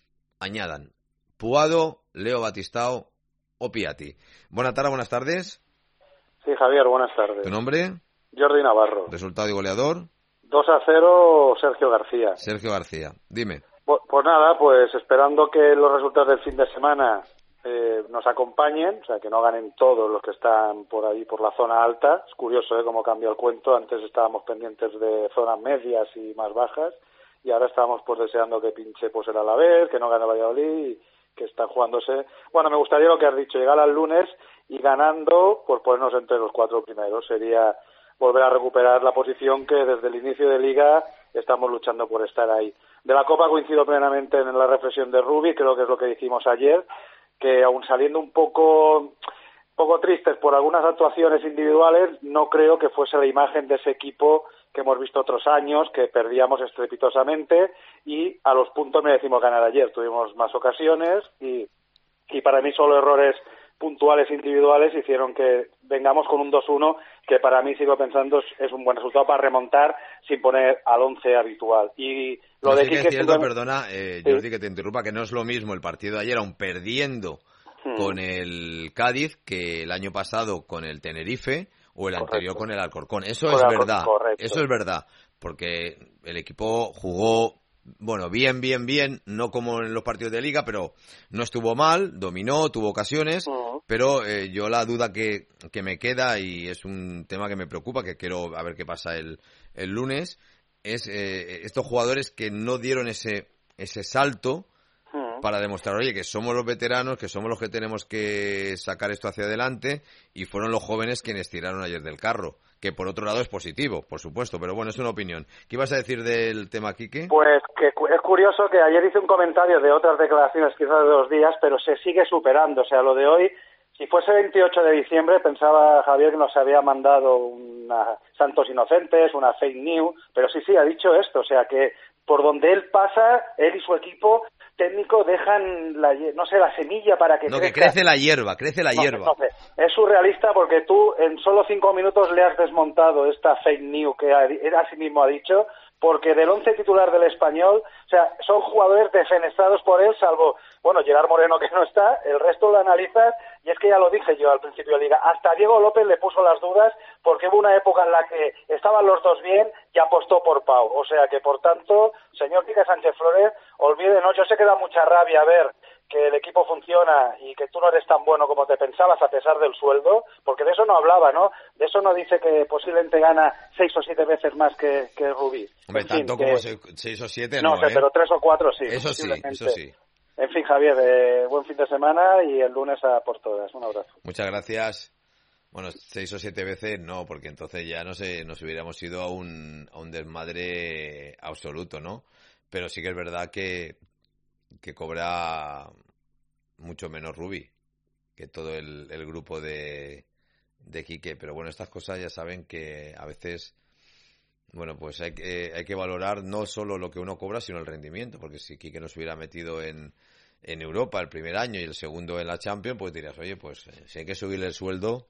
Añadan Puado, Leo Batistao o Piatti. Buenas tardes, buenas tardes. Sí, Javier, buenas tardes. ¿Tu nombre? Jordi Navarro. ¿Resultado y goleador? dos a cero, Sergio García. Sergio García, dime. Pues, pues nada, pues esperando que los resultados del fin de semana eh, nos acompañen, o sea, que no ganen todos los que están por ahí, por la zona alta. Es curioso, ¿eh?, cómo cambió el cuento. Antes estábamos pendientes de zonas medias y más bajas, y ahora estamos pues deseando que pinche pues el Alavés, que no gane Valladolid, y que está jugándose. Bueno, me gustaría lo que has dicho, llegar al lunes y ganando, pues ponernos entre los cuatro primeros. Sería volver a recuperar la posición que desde el inicio de Liga estamos luchando por estar ahí. De la Copa coincido plenamente en la reflexión de Rubi, creo que es lo que dijimos ayer, que aun saliendo un poco, poco tristes por algunas actuaciones individuales, no creo que fuese la imagen de ese equipo que hemos visto otros años, que perdíamos estrepitosamente, y a los puntos merecimos ganar ayer. Tuvimos más ocasiones y, y para mí solo errores puntuales individuales hicieron que vengamos con un dos uno, que para mí, sigo pensando, es, es un buen resultado para remontar sin poner al once habitual. Y lo no, de sí que Quique, es cierto, simplemente... perdona, eh, Jordi, sí. que te interrumpa, que no es lo mismo el partido de ayer, aun perdiendo hmm. con el Cádiz, que el año pasado con el Tenerife, o el Correcto. anterior con el Alcorcón. Eso con es Alcor- verdad, correcto. eso es verdad, porque el equipo jugó, bueno, bien, bien, bien, no como en los partidos de Liga, pero no estuvo mal, dominó, tuvo ocasiones, uh-huh. pero eh, yo la duda que, que me queda, y es un tema que me preocupa, que quiero a ver qué pasa el, el lunes, es eh, estos jugadores que no dieron ese, ese salto para demostrar, oye, que somos los veteranos, que somos los que tenemos que sacar esto hacia adelante, y fueron los jóvenes quienes tiraron ayer del carro, que por otro lado es positivo, por supuesto, pero bueno, es una opinión. ¿Qué ibas a decir del tema, Quique? Pues que es curioso que ayer hice un comentario de otras declaraciones quizás de dos días, pero se sigue superando, o sea, lo de hoy, si fuese veintiocho de diciembre, pensaba Javier que nos había mandado una Santos Inocentes, una fake news, pero sí, sí, ha dicho esto, o sea, que por donde él pasa, él y su equipo técnico dejan la, no sé, la semilla para que no, crezca. que crece la hierba, crece la no, hierba. No sé, es surrealista porque tú en solo cinco minutos le has desmontado esta fake news que él a sí mismo ha dicho, porque del once titular del Español, o sea, son jugadores defenestrados por él, salvo, bueno, Gerard Moreno, que no está, el resto lo analizas, y es que ya lo dije yo al principio de Liga, hasta Diego López le puso las dudas, porque hubo una época en la que estaban los dos bien y apostó por Pau, o sea que, por tanto, señor Quique Sánchez Flores, olvídenos, yo sé que da mucha rabia ver que el equipo funciona y que tú no eres tan bueno como te pensabas a pesar del sueldo, porque de eso no hablaba, ¿no? De eso no dice que posiblemente gana seis o siete veces más que, que Rubí. Hombre, en tanto fin, como que... seis o siete no, no, no sé, ¿eh? pero tres o cuatro sí. Eso sí, eso sí. En fin, Javier, eh, buen fin de semana y el lunes a por todas. Un abrazo. Muchas gracias. Bueno, seis o siete veces no, porque entonces ya no sé, nos hubiéramos ido a un, a un desmadre absoluto, ¿no? Pero sí que es verdad que, que cobra mucho menos Rubí que todo el, el grupo de, de Quique. Pero bueno, estas cosas ya saben que a veces, bueno, pues hay que, hay que valorar no solo lo que uno cobra, sino el rendimiento, porque si Quique nos hubiera metido en, en Europa el primer año y el segundo en la Champions, pues dirías, oye, pues si hay que subirle el sueldo,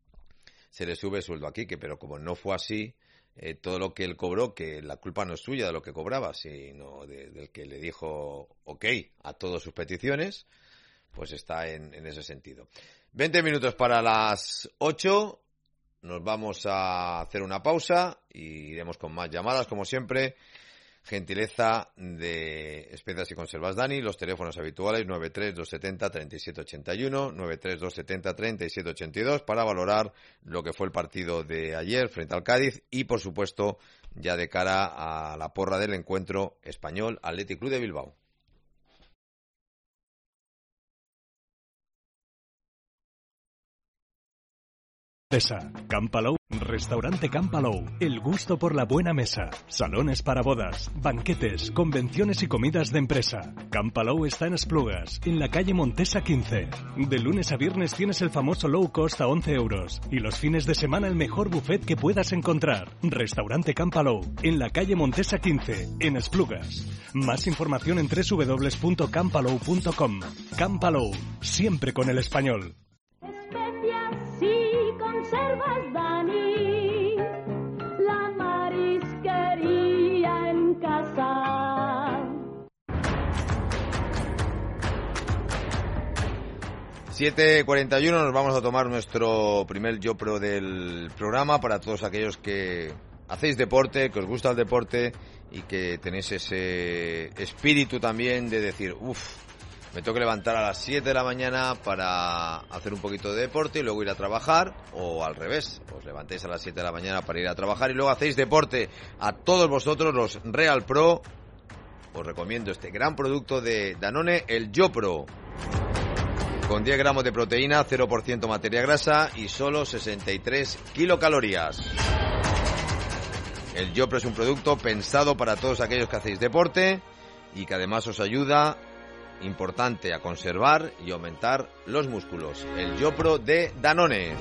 se le sube el sueldo a Quique, pero como no fue así, eh, todo lo que él cobró, que la culpa no es suya de lo que cobraba, sino de, del que le dijo ok a todas sus peticiones, pues está en, en ese sentido. veinte minutos para las ocho, nos vamos a hacer una pausa y iremos con más llamadas, como siempre. Gentileza de Especias y Conservas Dani, los teléfonos habituales nueve tres dos siete cero tres siete ocho uno, nueve tres dos siete cero tres siete ocho dos, para valorar lo que fue el partido de ayer frente al Cádiz y, por supuesto, ya de cara a la porra del encuentro Español Athletic Club de Bilbao. Mesa, Campalou, Restaurante Campalou, el gusto por la buena mesa, salones para bodas, banquetes, convenciones y comidas de empresa. Campalou está en Esplugas, en la calle Montesa quince. De lunes a viernes tienes el famoso low cost a once euros y los fines de semana el mejor buffet que puedas encontrar. Restaurante Campalou, en la calle Montesa quince, en Esplugas. Más información en doble u doble u doble u punto campalou punto com. Campalou, siempre con el español. Conservas Dani, la marisquería en casa. siete cuarenta y uno, nos vamos a tomar nuestro primer Yo Pro del programa para todos aquellos que hacéis deporte, que os gusta el deporte y que tenéis ese espíritu también de decir, uff, me tengo que levantar a las siete de la mañana para hacer un poquito de deporte y luego ir a trabajar, o al revés, os levantéis a las siete de la mañana para ir a trabajar y luego hacéis deporte. A todos vosotros, los Real Pro, os recomiendo este gran producto de Danone, el Yo Pro, con diez gramos de proteína, cero por ciento materia grasa y solo sesenta y tres kilocalorías. El Yo Pro es un producto pensado para todos aquellos que hacéis deporte y que además os ayuda, importante, a conservar y aumentar los músculos. El Yo Pro de Danone.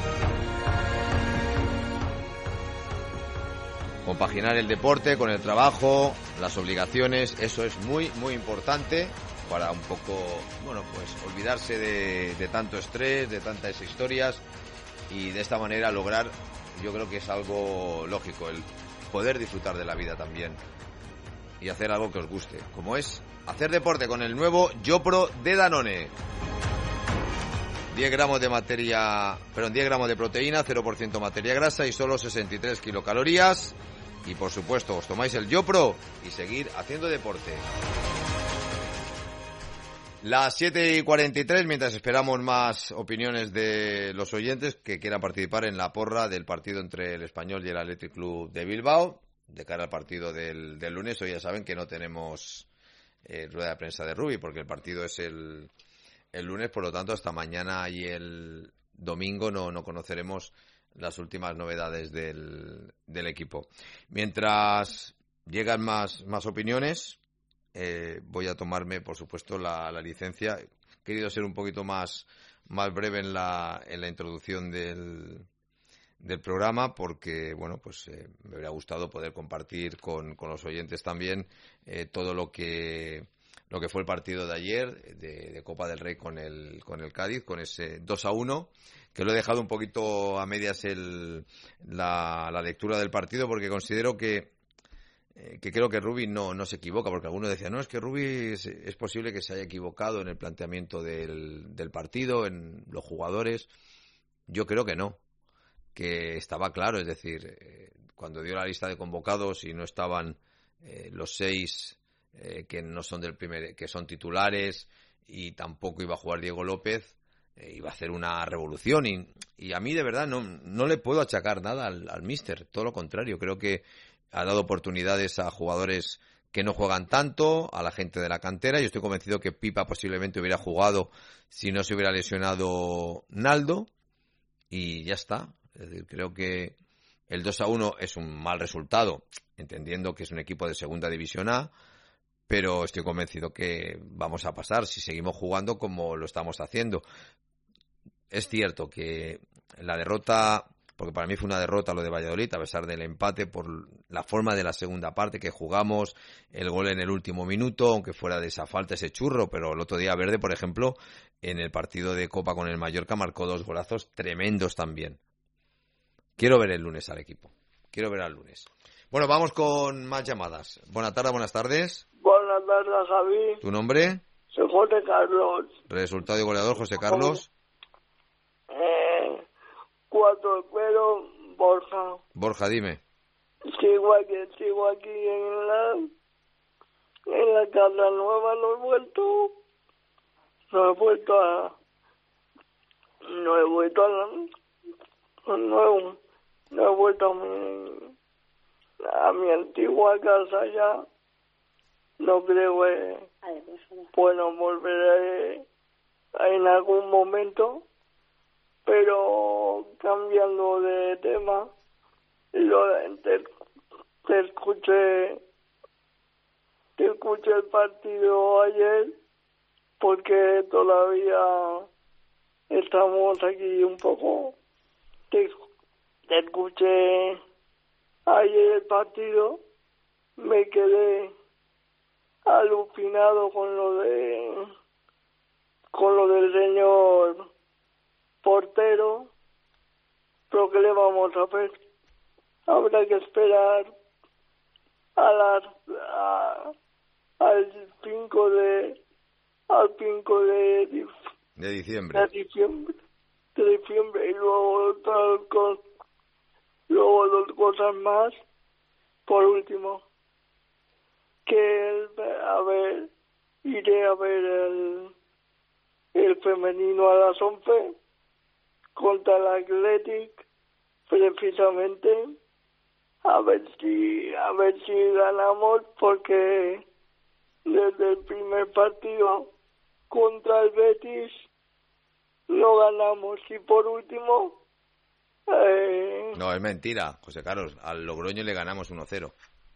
Compaginar el deporte con el trabajo, las obligaciones, eso es muy, muy importante para un poco, bueno, pues olvidarse de, de tanto estrés, de tantas historias y de esta manera lograr, yo creo que es algo lógico, el poder disfrutar de la vida también y hacer algo que os guste, como es hacer deporte con el nuevo Yo Pro de Danone. diez gramos de materia, perdón, diez gramos de proteína, cero por ciento materia grasa y solo sesenta y tres kilocalorías. Y por supuesto, os tomáis el Yo Pro y seguir haciendo deporte. Las siete y cuarenta y tres, mientras esperamos más opiniones de los oyentes que quieran participar en la porra del partido entre el Español y el Athletic Club de Bilbao, de cara al partido del, del lunes. Hoy ya saben que no tenemos eh, rueda de prensa de Rubi, porque el partido es el, el lunes, por lo tanto hasta mañana y el domingo no, no conoceremos las últimas novedades del, del equipo. Mientras llegan más, más opiniones, eh, voy a tomarme, por supuesto, la, la licencia. He querido ser un poquito más, más breve en la, en la introducción del, del programa, porque, bueno, pues eh, me hubiera gustado poder compartir con, con los oyentes también eh, todo lo que lo que fue el partido de ayer de, de Copa del Rey con el con el Cádiz, con ese dos a uno, que lo he dejado un poquito a medias el, la, la lectura del partido, porque considero que eh, que creo que Rubi no, no se equivoca, porque algunos decían, no, es que Rubi es, es posible que se haya equivocado en el planteamiento del, del partido, en los jugadores. Yo creo que no, que estaba claro, es decir, eh, cuando dio la lista de convocados y no estaban eh, los seis eh, que no son del primer, que son titulares, y tampoco iba a jugar Diego López, eh, iba a hacer una revolución, y, y a mí de verdad no, no le puedo achacar nada al, al míster, todo lo contrario, creo que ha dado oportunidades a jugadores que no juegan tanto, a la gente de la cantera. Yo estoy convencido que Pipa posiblemente hubiera jugado si no se hubiera lesionado Naldo, y ya está. Es decir, creo que el dos a uno es un mal resultado, entendiendo que es un equipo de segunda división A, pero estoy convencido que vamos a pasar si seguimos jugando como lo estamos haciendo. Es cierto que la derrota, porque para mí fue una derrota lo de Valladolid, a pesar del empate, por la forma de la segunda parte que jugamos, el gol en el último minuto, aunque fuera de esa falta, ese churro, pero el otro día Verde, por ejemplo, en el partido de Copa con el Mallorca marcó dos golazos tremendos también. Quiero ver el lunes al equipo. Quiero ver al lunes. Bueno, vamos con más llamadas. Buenas tardes, buenas tardes. Buenas tardes, Javi. ¿Tu nombre? Soy José Carlos. Resultado y goleador, José Carlos. Eh, cuatro cero, Borja. Borja, dime. Sigo aquí, sigo aquí en la, en la casa nueva, no he vuelto, no he vuelto a, no he vuelto a la, no he, no he vuelto a mi, a mi antigua casa ya. No creo que bueno volveré en algún momento, pero cambiando de tema, lo, te, te escuché, te escuché el partido ayer porque todavía estamos aquí un poco. Te, te escuché ayer el partido, me quedé alucinado con lo de con lo del señor portero, pero ¿qué le vamos a hacer? Habrá que esperar a las a, al cinco de al cinco de, de diciembre de diciembre de diciembre y luego tal con luego dos cosas más. Por último, que el, a ver iré a ver el el femenino a las once contra el Athletic, precisamente a ver si a ver si ganamos, porque desde el primer partido contra el Betis no ganamos. Y por último eh, no, es mentira, José Carlos, al Logroño le ganamos uno cero.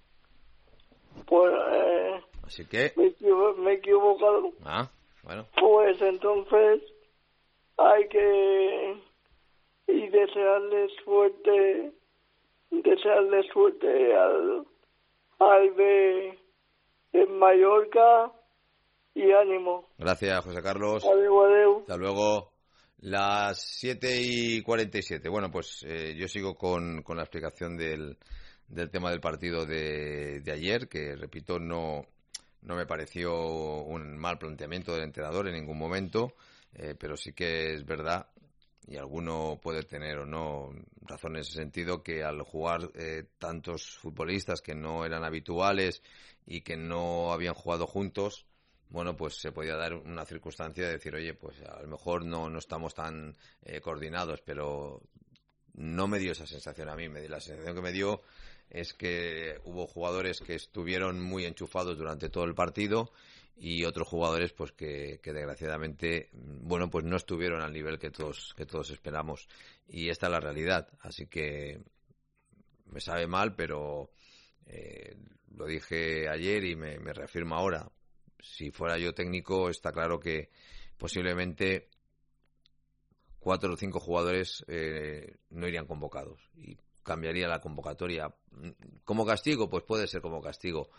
Pues eh, así que me, equivo- me he equivocado. ah, bueno, Pues entonces hay que y desearle suerte, desearle suerte al, al B en Mallorca y ánimo. gracias, José Carlos. Adeu, adeu. Hasta luego. Las siete y cuarenta y siete. Bueno, pues eh, yo sigo con, con la explicación del, del tema del partido de, de ayer, que repito, no, no me pareció un mal planteamiento del entrenador en ningún momento, eh, pero sí que es verdad, y alguno puede tener o no razón en ese sentido, que al jugar eh, tantos futbolistas que no eran habituales y que no habían jugado juntos, bueno, pues se podía dar una circunstancia de decir, oye, pues a lo mejor no, no estamos tan eh, coordinados, pero no me dio esa sensación a mí. Me dio, la sensación que me dio es que hubo jugadores que estuvieron muy enchufados durante todo el partido y otros jugadores pues que, que desgraciadamente, bueno, pues no estuvieron al nivel que todos que todos esperamos, y esta es la realidad. Así que me sabe mal, pero eh, lo dije ayer y me, me reafirmo ahora. Si fuera yo técnico, está claro que posiblemente cuatro o cinco jugadores eh, no irían convocados y cambiaría la convocatoria. ¿Como castigo? Pues puede ser como castigo,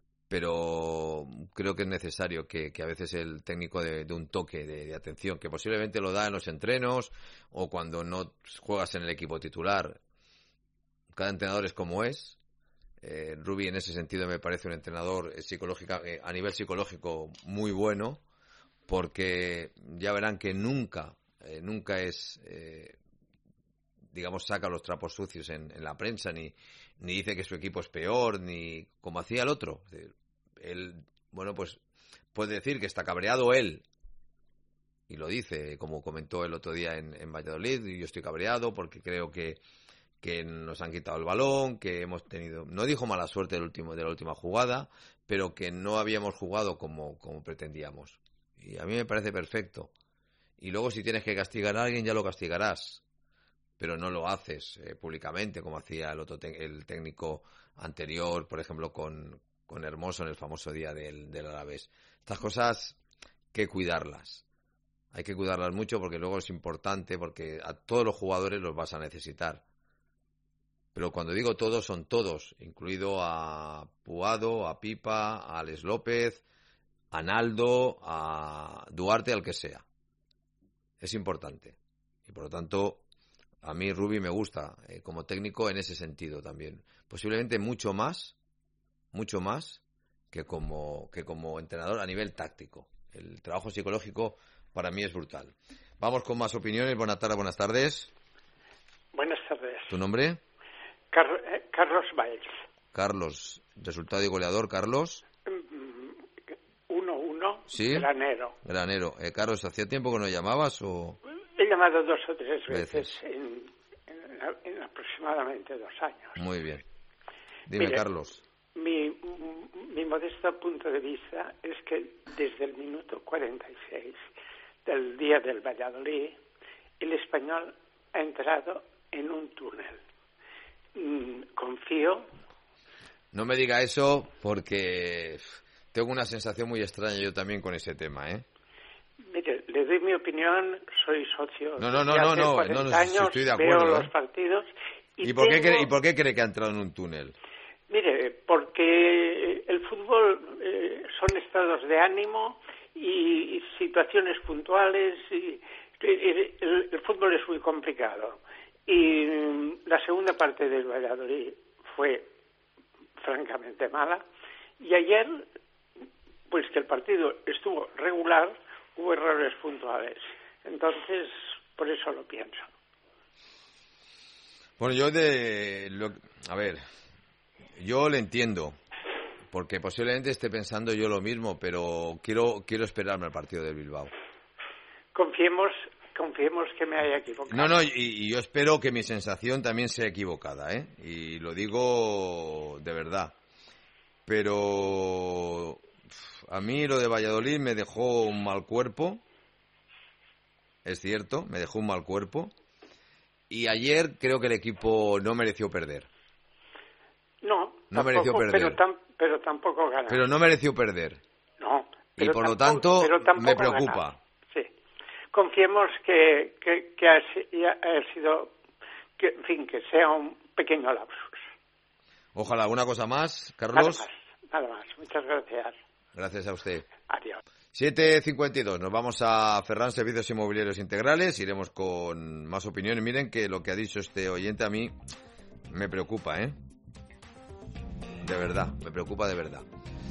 pero creo que es necesario que, que a veces el técnico de, de un toque de, de atención, que posiblemente lo da en los entrenos o cuando no juegas en el equipo titular. Cada entrenador es como es. Eh, Rubi en ese sentido me parece un entrenador psicológica, eh, a nivel psicológico muy bueno, porque ya verán que nunca, eh, nunca es, eh, digamos, saca los trapos sucios en, en la prensa, ni, ni dice que su equipo es peor, ni como hacía el otro. Él, bueno, pues puede decir que está cabreado él, y lo dice, como comentó el otro día en, en Valladolid, y yo estoy cabreado porque creo que que nos han quitado el balón, que hemos tenido, no dijo mala suerte del último, de la última jugada, pero que no habíamos jugado como, como pretendíamos. Y a mí me parece perfecto. Y luego si tienes que castigar a alguien, ya lo castigarás, pero no lo haces eh, públicamente, como hacía el otro te- el técnico anterior, por ejemplo, con, con Hermoso en el famoso día del, del Alavés. Estas cosas hay que cuidarlas. Hay que cuidarlas mucho porque luego es importante, porque a todos los jugadores los vas a necesitar. Pero cuando digo todos, son todos, incluido a Puado, a Pipa, a Alex López, a Naldo, a Duarte, al que sea. Es importante. Y por lo tanto, a mí Rubi me gusta eh, como técnico en ese sentido también. Posiblemente mucho más, mucho más que como, que como entrenador a nivel táctico. El trabajo psicológico para mí es brutal. Vamos con más opiniones. Buenas tardes, buenas tardes. Buenas tardes. ¿Tu nombre? Car- eh, Carlos Baez. Carlos, resultado y goleador, Carlos. uno uno, ¿Sí? Granero. Granero. Eh, Carlos, ¿hacía tiempo que no llamabas o...? He llamado dos o tres veces, Veces. En, en, en aproximadamente dos años. Muy bien. Dime, Mire, Carlos. Mi, mi modesto punto de vista es que desde el minuto cuarenta y seis del día del Valladolid el Español ha entrado en un túnel. Mm, confío. No me diga eso porque tengo una sensación muy extraña yo también con ese tema, ¿eh? Mire, le doy mi opinión, soy socio. No, no, no, de no, hace no, cuarenta no, no, años, estoy de acuerdo, veo ¿eh? los partidos. ¿Y, ¿Y por, tengo... qué cree, ¿Y por qué cree que ha entrado en un túnel? Mire, porque el fútbol eh, son estados de ánimo y, y situaciones puntuales. Y, el, el, el fútbol es muy complicado. Y mm, la segunda parte del Valladolid fue francamente mala. Y ayer, pues que el partido estuvo regular, hubo errores puntuales. Entonces, por eso lo pienso. Bueno, yo de... Lo, a ver, yo le entiendo, porque posiblemente esté pensando yo lo mismo, pero quiero quiero esperarme al partido del Bilbao. Confiemos, confiemos que me haya equivocado. No, no, y, y yo espero que mi sensación también sea equivocada, ¿eh? Y lo digo de verdad. Pero a mí lo de Valladolid me dejó un mal cuerpo, es cierto, me dejó un mal cuerpo. Y ayer creo que el equipo no mereció perder. No, no tampoco, mereció perder. Pero, tam, pero tampoco ganar. Pero no mereció perder. No. Y por lo tanto, me preocupa. Ganar. Sí. Confiemos que, que, que ha, ha sido, que, en fin, que sea un pequeño lapsus. Ojalá. ¿Alguna cosa más, Carlos? Nada más, nada más. Muchas gracias. Gracias a usted. Adiós. siete cincuenta y dos, nos vamos a Ferran Servicios Inmobiliarios Integrales, iremos con más opiniones. Miren que lo que ha dicho este oyente a mí me preocupa, ¿eh? De verdad, me preocupa de verdad.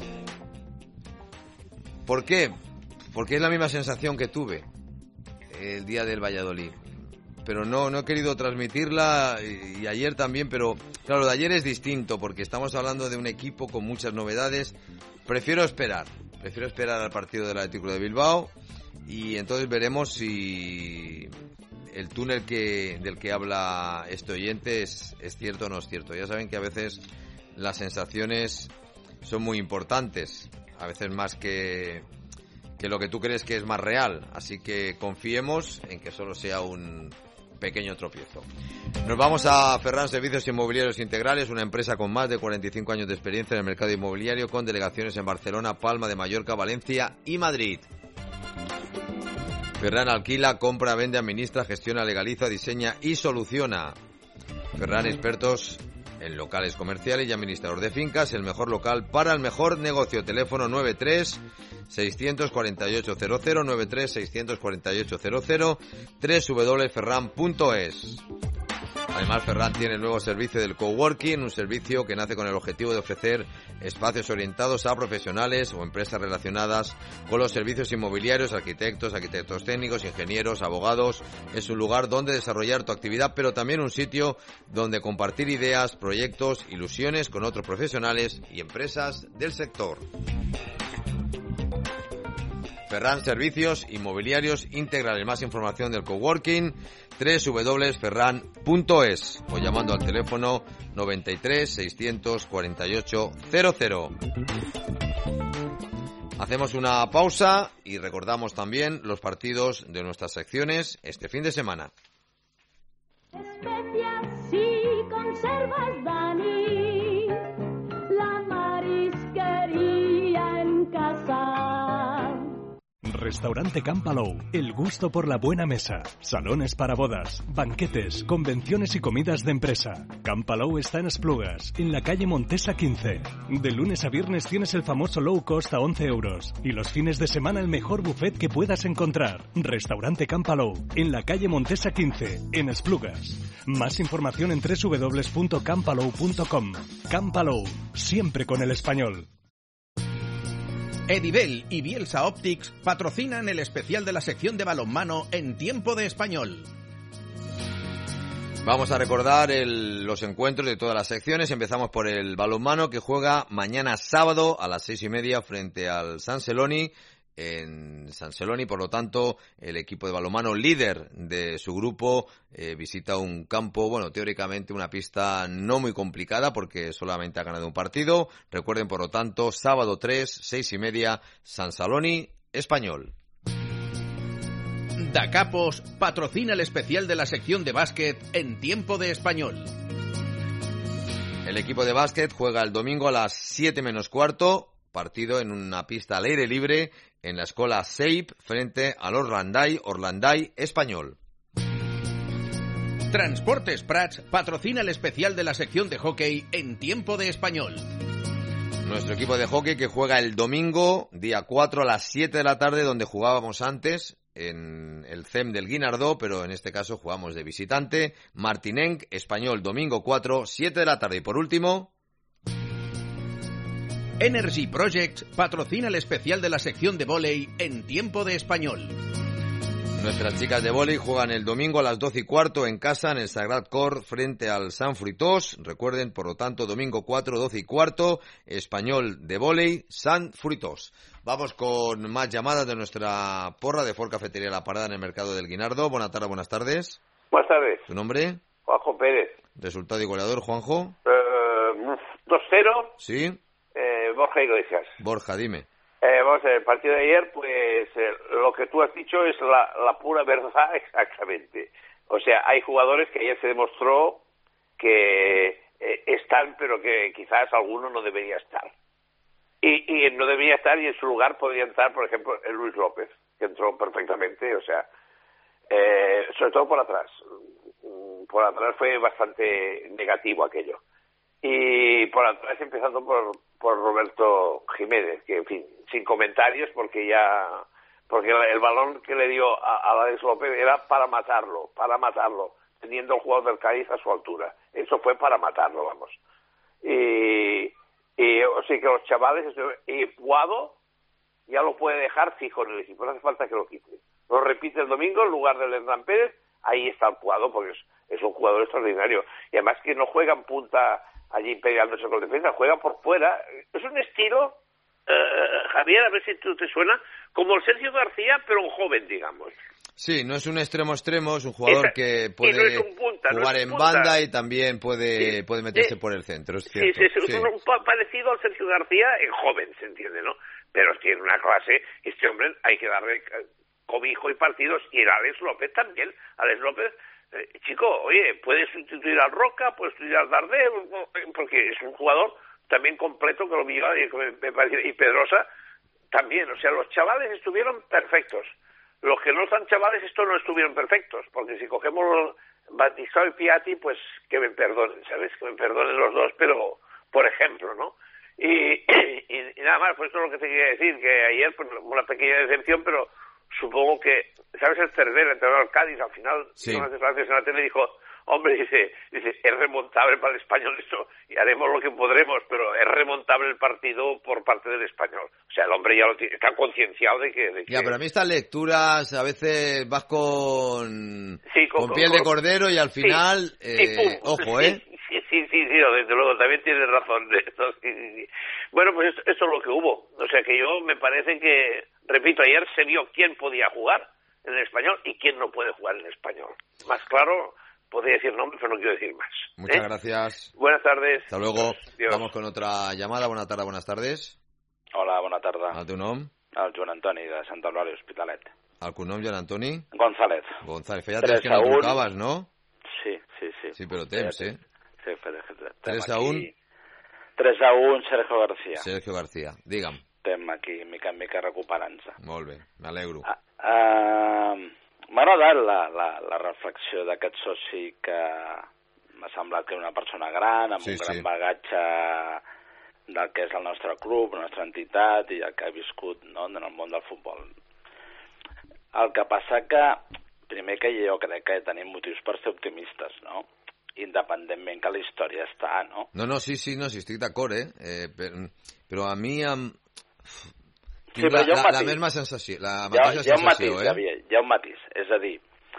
¿Por qué? Porque es la misma sensación que tuve el día del Valladolid. Pero no, no he querido transmitirla, y, y ayer también, pero claro, lo de ayer es distinto, porque estamos hablando de un equipo con muchas novedades. Prefiero esperar. Prefiero esperar al partido del Atlético de Bilbao y entonces veremos si el túnel que del que habla este oyente es, es cierto o no es cierto. Ya saben que a veces las sensaciones son muy importantes, a veces más que, que lo que tú crees que es más real. Así que confiemos en que solo sea un pequeño tropiezo. Nos vamos a Ferran Servicios Inmobiliarios Integrales, una empresa con más de cuarenta y cinco años de experiencia en el mercado inmobiliario, con delegaciones en Barcelona, Palma de Mallorca, Valencia y Madrid. Ferran alquila, compra, vende, administra, gestiona, legaliza, diseña y soluciona. Ferran, expertos en locales comerciales y administrador de fincas, el mejor local para el mejor negocio. Teléfono nueve tres seis cuatro ocho cero cero, nueve tres seis cuatro ocho cero cero, doble u doble u doble u punto ferran punto es. Además, Ferran tiene el nuevo servicio del coworking, un servicio que nace con el objetivo de ofrecer espacios orientados a profesionales o empresas relacionadas con los servicios inmobiliarios, arquitectos, arquitectos técnicos, ingenieros, abogados. Es un lugar donde desarrollar tu actividad, pero también un sitio donde compartir ideas, proyectos, ilusiones con otros profesionales y empresas del sector. Ferran Servicios Inmobiliarios Integrales. Más información del coworking, doble u doble u doble u punto ferran punto es o llamando al teléfono noventa y tres seis cuatro ocho cero cero. Hacemos una pausa y recordamos también los partidos de nuestras secciones este fin de semana. Especias y conservas, Dani, la marisquería en casa. Restaurante Campalou, el gusto por la buena mesa. Salones para bodas, banquetes, convenciones y comidas de empresa. Campalou está en Esplugas, en la calle Montesa quince. De lunes a viernes tienes el famoso low cost a once euros. Y los fines de semana el mejor buffet que puedas encontrar. Restaurante Campalou, en la calle Montesa quince, en Esplugas. Más información en doble u doble u doble u punto campalou punto com. Campalou, siempre con el español. Edibel y Bielsa Optics patrocinan el especial de la sección de balonmano en Tiempo de Español. Vamos a recordar el, los encuentros de todas las secciones. Empezamos por el balonmano, que juega mañana sábado a las seis y media frente al San Celoni en San Celoni. Por lo tanto, el equipo de balonmano líder de su grupo eh, visita un campo, bueno, teóricamente una pista no muy complicada porque solamente ha ganado un partido. Recuerden, por lo tanto, sábado tres, seis y media, San Celoni, Español. Da Capos patrocina el especial de la sección de básquet en Tiempo de Español. El equipo de básquet juega el domingo a las siete menos cuarto, partido en una pista al aire libre en la escuela S E I P frente al Orlanday, Orlanday Español. Transportes Prats patrocina el especial de la sección de hockey en Tiempo de Español. Nuestro equipo de hockey que juega el domingo, día cuatro a las siete de la tarde, donde jugábamos antes en el C E M del Guinardó, pero en este caso jugamos de visitante. Martinenc, Español, domingo cuatro, siete de la tarde. Y por último, Energy Projects patrocina el especial de la sección de vóley en Tiempo de Español. Nuestras chicas de vóley juegan el domingo a las doce y cuarto en casa en el Sagrat Cor frente al Sant Fruitós. Recuerden, por lo tanto, domingo cuatro, doce y cuarto, Español de vóley, Sant Fruitós. Vamos con más llamadas de nuestra porra de Ford Cafetería La Parada en el Mercado del Guinardó. Buenas tardes, buenas tardes. Buenas tardes. ¿Tu nombre? Juanjo Pérez. Resultado y goleador, Juanjo. Uh, dos cero. Sí. Eh, Borja Iglesias. Borja, dime. Eh, vamos a ver, el partido de ayer, pues eh, lo que tú has dicho es la, la pura verdad exactamente. O sea, hay jugadores que ayer se demostró que eh, están, pero que quizás alguno no debería estar. Y, y no debería estar, y en su lugar podría estar, por ejemplo, el Luis López, que entró perfectamente, o sea, eh, sobre todo por atrás. Por atrás fue bastante negativo aquello. Y por atrás, empezando por, por Roberto Jiménez, que, en fin, sin comentarios, porque ya, porque el balón que le dio a, a Alex López era para matarlo, para matarlo, teniendo el jugador del Cádiz a su altura. Eso fue para matarlo, vamos. Y, y o sea que los chavales, y Puado ya lo puede dejar fijo en el equipo, no hace falta que lo quite. Lo repite el domingo en lugar del Hernán Pérez, ahí está el Puado, porque es, es un jugador extraordinario. Y además que no juega en punta allí peleándose con la defensa, juega por fuera. Es un estilo, eh, Javier, a ver si tú te suena, como el Sergio García, pero un joven, digamos. Sí, no es un extremo extremo, es un jugador Esa, que puede no es un punta, jugar no es en punta. Banda y también puede sí. puede meterse sí. por el centro, es cierto. Sí, sí, es sí. Un, un parecido al Sergio García en joven, se entiende, ¿no? Pero tiene una clase, este hombre hay que darle cobijo y partidos, y el Alex López también. Alex López, eh, chico, oye, puede sustituir al Roca, puede sustituir al Dardé, porque es un jugador también completo, que lo vi me parece, y Pedrosa también. O sea, los chavales estuvieron perfectos. Los que no están chavales, estos no estuvieron perfectos, porque si cogemos Batistao y Piatti, pues que me perdonen, ¿sabes? Que me perdonen los dos, pero por ejemplo, ¿no? Y, y, y nada más, pues eso es lo que te quería decir, que ayer, pues una pequeña decepción, pero supongo que, ¿sabes? El Cerver, el entrenador del Cádiz, al final, sí. con las declaraciones en la tele, dijo, hombre, dice, dice, es remontable para el Español esto, y haremos lo que podremos, pero es remontable el partido por parte del Español. O sea, el hombre ya lo tiene, está concienciado de que, de que... Ya, pero a mí estas lecturas, a veces vas con, sí, con, con piel con, de cordero y al final, sí, eh, sí, ojo, ¿eh? Sí, sí, sí, sí, no, desde luego, también tienes razón. De esto, sí, sí, sí. Bueno, pues esto, esto es lo que hubo. O sea, que yo me parece que, repito, ayer se vio quién podía jugar en el Español y quién no puede jugar en el Español. Más claro, podría decir nombres, pero no quiero decir más. Muchas ¿eh? gracias. Buenas tardes. Hasta luego. Dios. Vamos con otra llamada. Buenas tardes, buenas tardes. Hola, bona tarda. El teu nom? El Joan Antoni, de Santa Eulàlia, Hospitalet. El cognom, Joan Antoni? González. González. Feia temps que no trucaves, no? Sí, sí, sí. Sí, però temps, eh? Sí, però tres a un. tres a un, Sergio García. Sergio García, digue'm. Estem aquí, mica en mica, recuperant-se. Molt bé, m'alegro. Uh, uh, M'ha agradat la, la, la reflexió d'aquest soci que m'ha semblat que era una persona gran, amb sí, un gran sí. bagatge del que és el nostre club, la nostra entitat i el que ha viscut, no?, en el món del futbol. El que passa que, primer que jo crec que tenim motius per ser optimistes, no?, independentment que la història està, no? No, no, sí, sí, no, sí, estic d'acord, eh? eh però, però a mi em... Sí, la, la, la mesma sensació, la mateixa hi ha, hi ha un sensació, matís, eh? Javier, hi ha un matís, és a dir,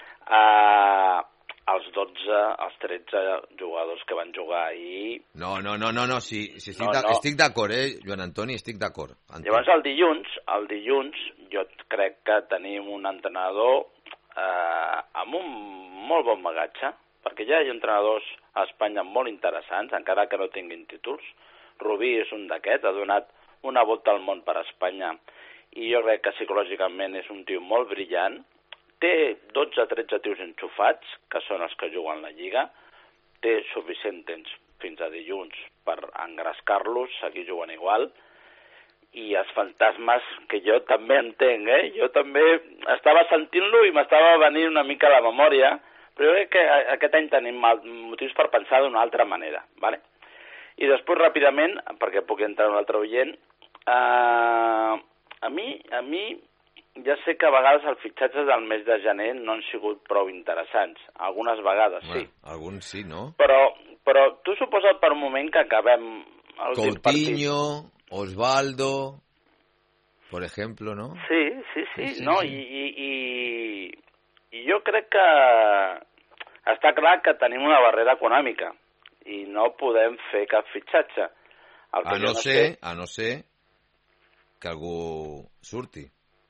uh, els dotze, els tretze jugadors que van jugar ahir... No, no, no, no, no, sí, sí estic, no, no. no. estic d'acord, eh, Joan Antoni, estic d'acord. Llavors, el dilluns, el dilluns, jo crec que tenim un entrenador eh, amb un molt bon bagatge, perquè ja hi ha entrenadors a Espanya molt interessants, encara que no tinguin títols. Rubí és un d'aquests, ha donat una volta al món per a Espanya, i jo crec que psicològicament és un tio molt brillant, té dotze o tretze tios enxufats, que són els que juguen la Lliga, té suficient temps fins a dilluns per engrescar-los, seguir jugant igual, i els fantasmes, que jo també entenc, eh? Jo també estava sentint-lo i m'estava venint una mica a la memòria, però jo crec que aquest any tenim motius per pensar d'una altra manera, ¿vale? I després, ràpidament, perquè puc entrar un altre oient, eh, a mi, a mi ja sé que a vegades els fitxatges del mes de gener no han sigut prou interessants. Algunes vegades, sí. Bueno, alguns sí, no? Però, però tu suposa't per un moment que acabem els Coutinho, Osvaldo, por ejemplo, ¿no? Sí, sí, sí, sí, sí no? Sí. I, i, I jo crec que està clar que tenim una barrera econòmica i no podem fer cap fitxatge. El que a, no no ser, sé... a no ser que algú surti.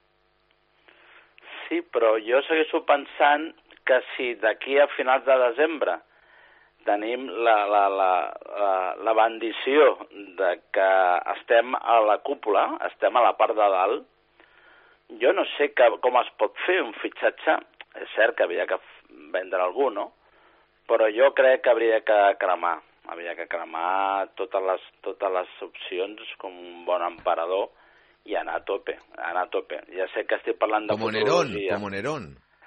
Sí, però jo segueixo pensant que si d'aquí a finals de desembre tenim la, la, la, la, la bendició de que estem a la cúpula, estem a la part de dalt, jo no sé que, com es pot fer un fitxatge. És cert que havia que vendre algú, no? Però jo crec que hauria que cremar, hauria que cremar totes les, totes les opcions com un bon emperador i anar a tope, anar a tope. Ja sé que estic parlant de como Nerón, como Nerón.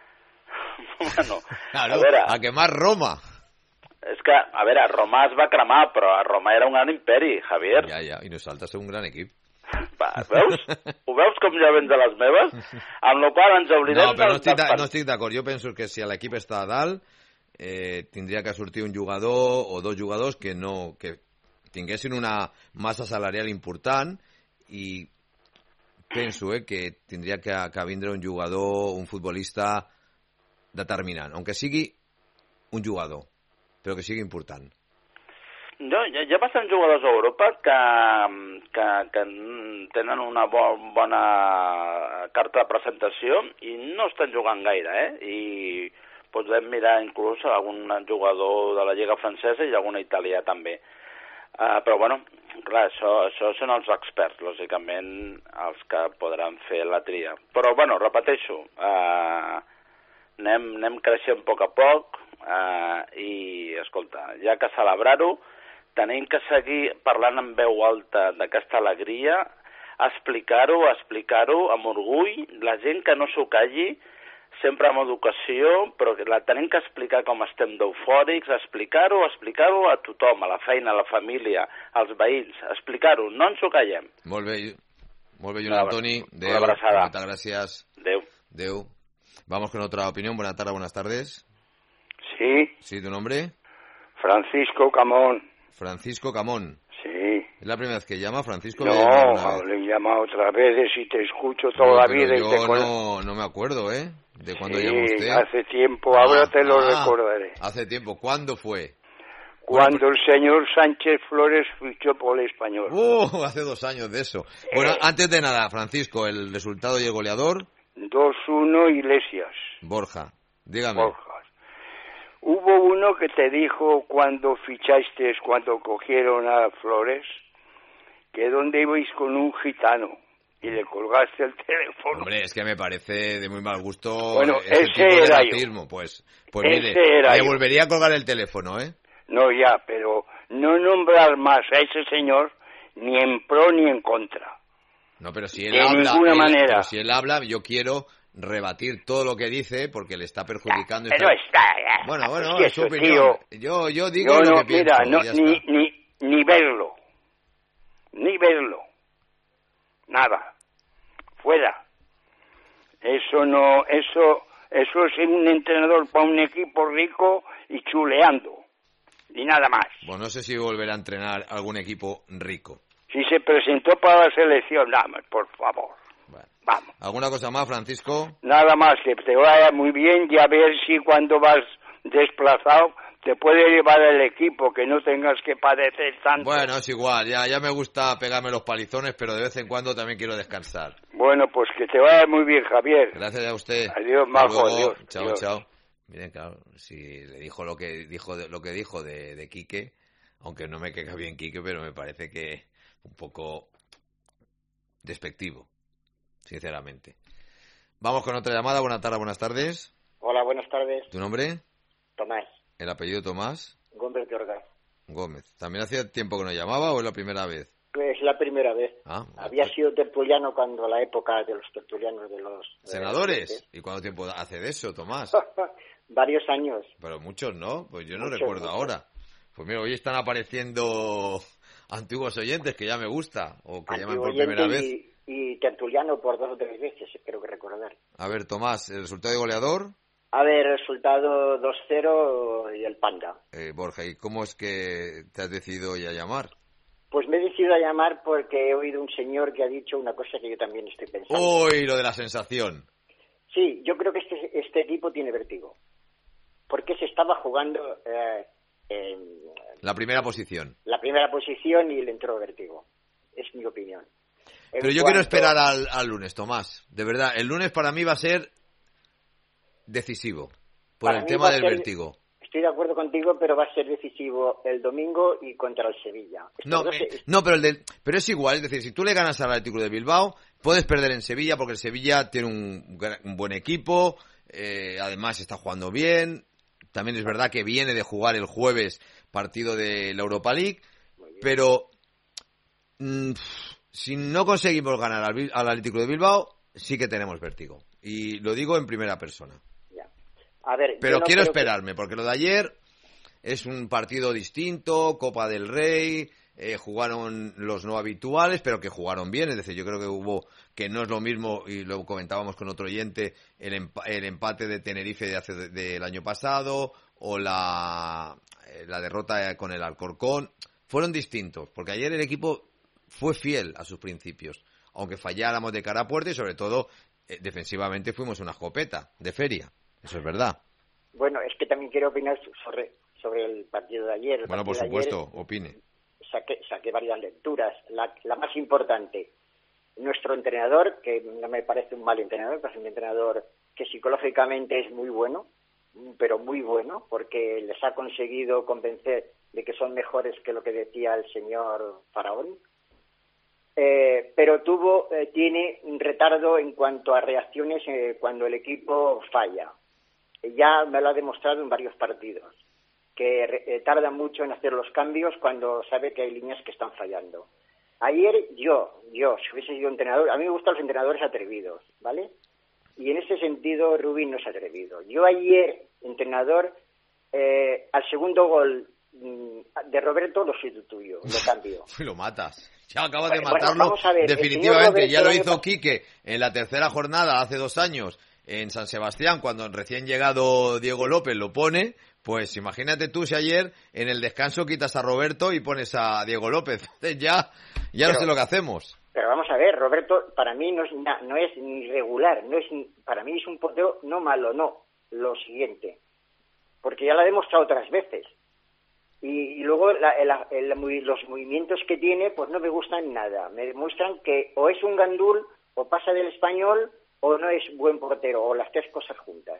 Bueno, claro, a veure... A quemar Roma. És que, a veure, Roma es va cremar, però Roma era un gran imperi, Javier. Ja, ja, i nosaltres som un gran equip. Va, veus? Ho veus com ja vens de les meves? Amb la qual ens oblidem... No, però no estic, no estic d'acord. Jo penso que si l'equip està a dalt, eh, tindria que sortir un jugador o dos jugadors que no que tinguessin una massa salarial important i penso eh, que tindria que, que vindre un jugador, un futbolista determinant, aunque sigui un jugador, però que sigui important. No, hi ha, hi ha bastants jugadors a Europa que, que, que tenen una bo, bona carta de presentació i no estan jugant gaire, eh? I podem mirar inclús algun jugador de la Lliga francesa i algun italià també. Uh, però, bueno, clar, això, això són els experts, lògicament, els que podran fer la tria. Però, bueno, repeteixo, uh, anem, anem creixent a poc a poc uh, i, escolta, ja que celebrar-ho, tenim que seguir parlant en veu alta d'aquesta alegria, explicar-ho, explicar-ho amb orgull, la gent que no s'ho calli, sempre amb educació, però la tenim que explicar com estem d'eufòrics, explicar-ho, explicar-ho a tothom, a la feina, a la família, als veïns, explicar-ho, no ens ho callem. Molt bé, molt bé, Joan Antoni. Una abraçada. Muchas gracias. Adeu. Adeu. Vamos con otra opinión. Buenas tardes, buenas tardes. Sí. Sí, ¿tu nombre? Francisco Camón. Francisco Camón. Sí. ¿Es la primera vez que llama, Francisco? No, le he llamado otras veces y te escucho toda no, la vida. Yo y te no, no me acuerdo, ¿eh? De cuándo sí, llamó usted. hace tiempo, ahora ah, te lo ah, recordaré. Hace tiempo, ¿cuándo fue? Cuando bueno, el señor Sánchez Flores fichó por el Español. Uh, hace dos años de eso. Bueno, eh. antes de nada, Francisco, el resultado y el goleador. dos uno Iglesias. Borja, dígame. Borja. Hubo uno que te dijo cuando fichaste, cuando cogieron a Flores, que dónde ibais con un gitano y le colgaste el teléfono. Hombre, es que me parece de muy mal gusto bueno, este ese tipo de era racismo. Yo. Pues, pues ese mire, era le yo. volvería a colgar el teléfono, ¿eh? No, ya, pero no nombrar más a ese señor ni en pro ni en contra. No, pero si él de habla, ninguna él, manera. Pero si él habla, yo quiero rebatir todo lo que dice porque le está perjudicando. Pero está, está... Bueno, bueno, es es su opinión. Tío, yo, yo digo yo lo no, que pienso. Mira, no, ni, ni, ni verlo, ni verlo, nada, fuera. Eso no, eso, eso es un entrenador para un equipo rico y chuleando, y nada más. Bueno, no sé si volverá a entrenar algún equipo rico. Si se presentó para la selección, nada más, por favor. Bueno. Vamos. ¿Alguna cosa más, Francisco? Nada más, que te vaya muy bien y a ver si cuando vas desplazado te puede llevar el equipo, que no tengas que padecer tanto. Bueno, es igual, ya, ya me gusta pegarme los palizones, pero de vez en cuando también quiero descansar. Bueno, pues que te vaya muy bien, Javier. Gracias a usted. Adiós, Majo, adiós. Chao, adiós. chao. Miren, claro, si le dijo lo que dijo de, lo que dijo de, de Quique, aunque no me queda bien Quique, pero me parece que un poco despectivo, sinceramente. Vamos con otra llamada. Buenas tardes, buenas tardes. Hola, buenas tardes. ¿Tu nombre? Tomás. ¿El apellido Tomás? Gómez de Orgaz. Gómez. ¿También hacía tiempo que no llamaba o es la primera vez? Es la primera vez. Ah, Había pues... sido tertuliano cuando la época de los tertulianos de los... ¿Senadores? De los... ¿Y cuánto tiempo hace de eso, Tomás? Varios años. Pero muchos, ¿no? Pues yo no muchos, recuerdo muchos. ahora. Pues mira, hoy están apareciendo antiguos oyentes, que ya me gusta, o que llaman por primera vez. Y, y tertuliano por dos o tres veces, espero que recordar. A ver, Tomás, ¿el resultado de goleador? A ver, resultado dos cero y el Panda. Eh, Borja, ¿y cómo es que te has decidido hoy a llamar? Pues me he decidido a llamar porque he oído un señor que ha dicho una cosa que yo también estoy pensando. ¡Uy, lo de la sensación! Sí, yo creo que este, este equipo tiene vértigo. Porque se estaba jugando eh, en la primera posición. La primera posición y le entró vértigo. Es mi opinión. En Pero yo cuanto... quiero esperar al, al lunes, Tomás. De verdad, el lunes para mí va a ser decisivo. Por para el tema del ser... vértigo. Estoy de acuerdo contigo, pero va a ser decisivo el domingo y contra el Sevilla. No, dos... eh, no pero, el de, pero es igual. Es decir, si tú le ganas al Atlético de Bilbao, puedes perder en Sevilla porque el Sevilla tiene un, un buen equipo. Eh, además está jugando bien. También es verdad que viene de jugar el jueves partido de la Europa League, pero mmm, si no conseguimos ganar al, al Atlético de Bilbao, sí que tenemos vértigo. Y lo digo en primera persona. Ya. A ver, pero no quiero creo esperarme, que... porque lo de ayer es un partido distinto, Copa del Rey, eh, jugaron los no habituales, pero que jugaron bien. Es decir, yo creo que hubo, que no es lo mismo, y lo comentábamos con otro oyente, el, emp el empate de Tenerife de hace de, del año pasado, o la, la derrota con el Alcorcón. Fueron distintos, porque ayer el equipo fue fiel a sus principios, aunque falláramos de cara a puerta y sobre todo eh, defensivamente fuimos una escopeta de feria. Eso es verdad. Bueno, es que también quiero opinar sobre, sobre el partido de ayer. El bueno, por supuesto, ayer, opine. Saqué, saqué varias lecturas. La, la más importante, nuestro entrenador, que no me parece un mal entrenador, pero es un entrenador que psicológicamente es muy bueno, pero muy bueno, porque les ha conseguido convencer de que son mejores que lo que decía el señor Faraón. Eh, pero tuvo, eh, tiene un retardo en cuanto a reacciones eh, cuando el equipo falla. Ya me lo ha demostrado en varios partidos, que eh, tarda mucho en hacer los cambios cuando sabe que hay líneas que están fallando. Ayer yo, yo, si hubiese sido entrenador, a mí me gustan los entrenadores atrevidos, ¿vale? Y en ese sentido Rubín no es atrevido. Yo ayer, entrenador, eh, al segundo gol de Roberto lo sustituyo, lo cambio. Lo matas. Ya acabas bueno, de matarlo bueno, ver, definitivamente. Roberto, ya lo hizo Quique en la tercera jornada hace dos años en San Sebastián, cuando recién llegado Diego López lo pone. Pues imagínate tú si ayer en el descanso quitas a Roberto y pones a Diego López. ya ya pero, no sé lo que hacemos. Pero vamos a ver, Roberto para mí no es, no es ni regular, no es para mí es un portero no malo, no, lo siguiente. Porque ya lo ha demostrado otras veces. Y, y luego la, la, la, los movimientos que tiene pues no me gustan nada. Me demuestran que o es un gandul, o pasa del Español, o no es buen portero, o las tres cosas juntas.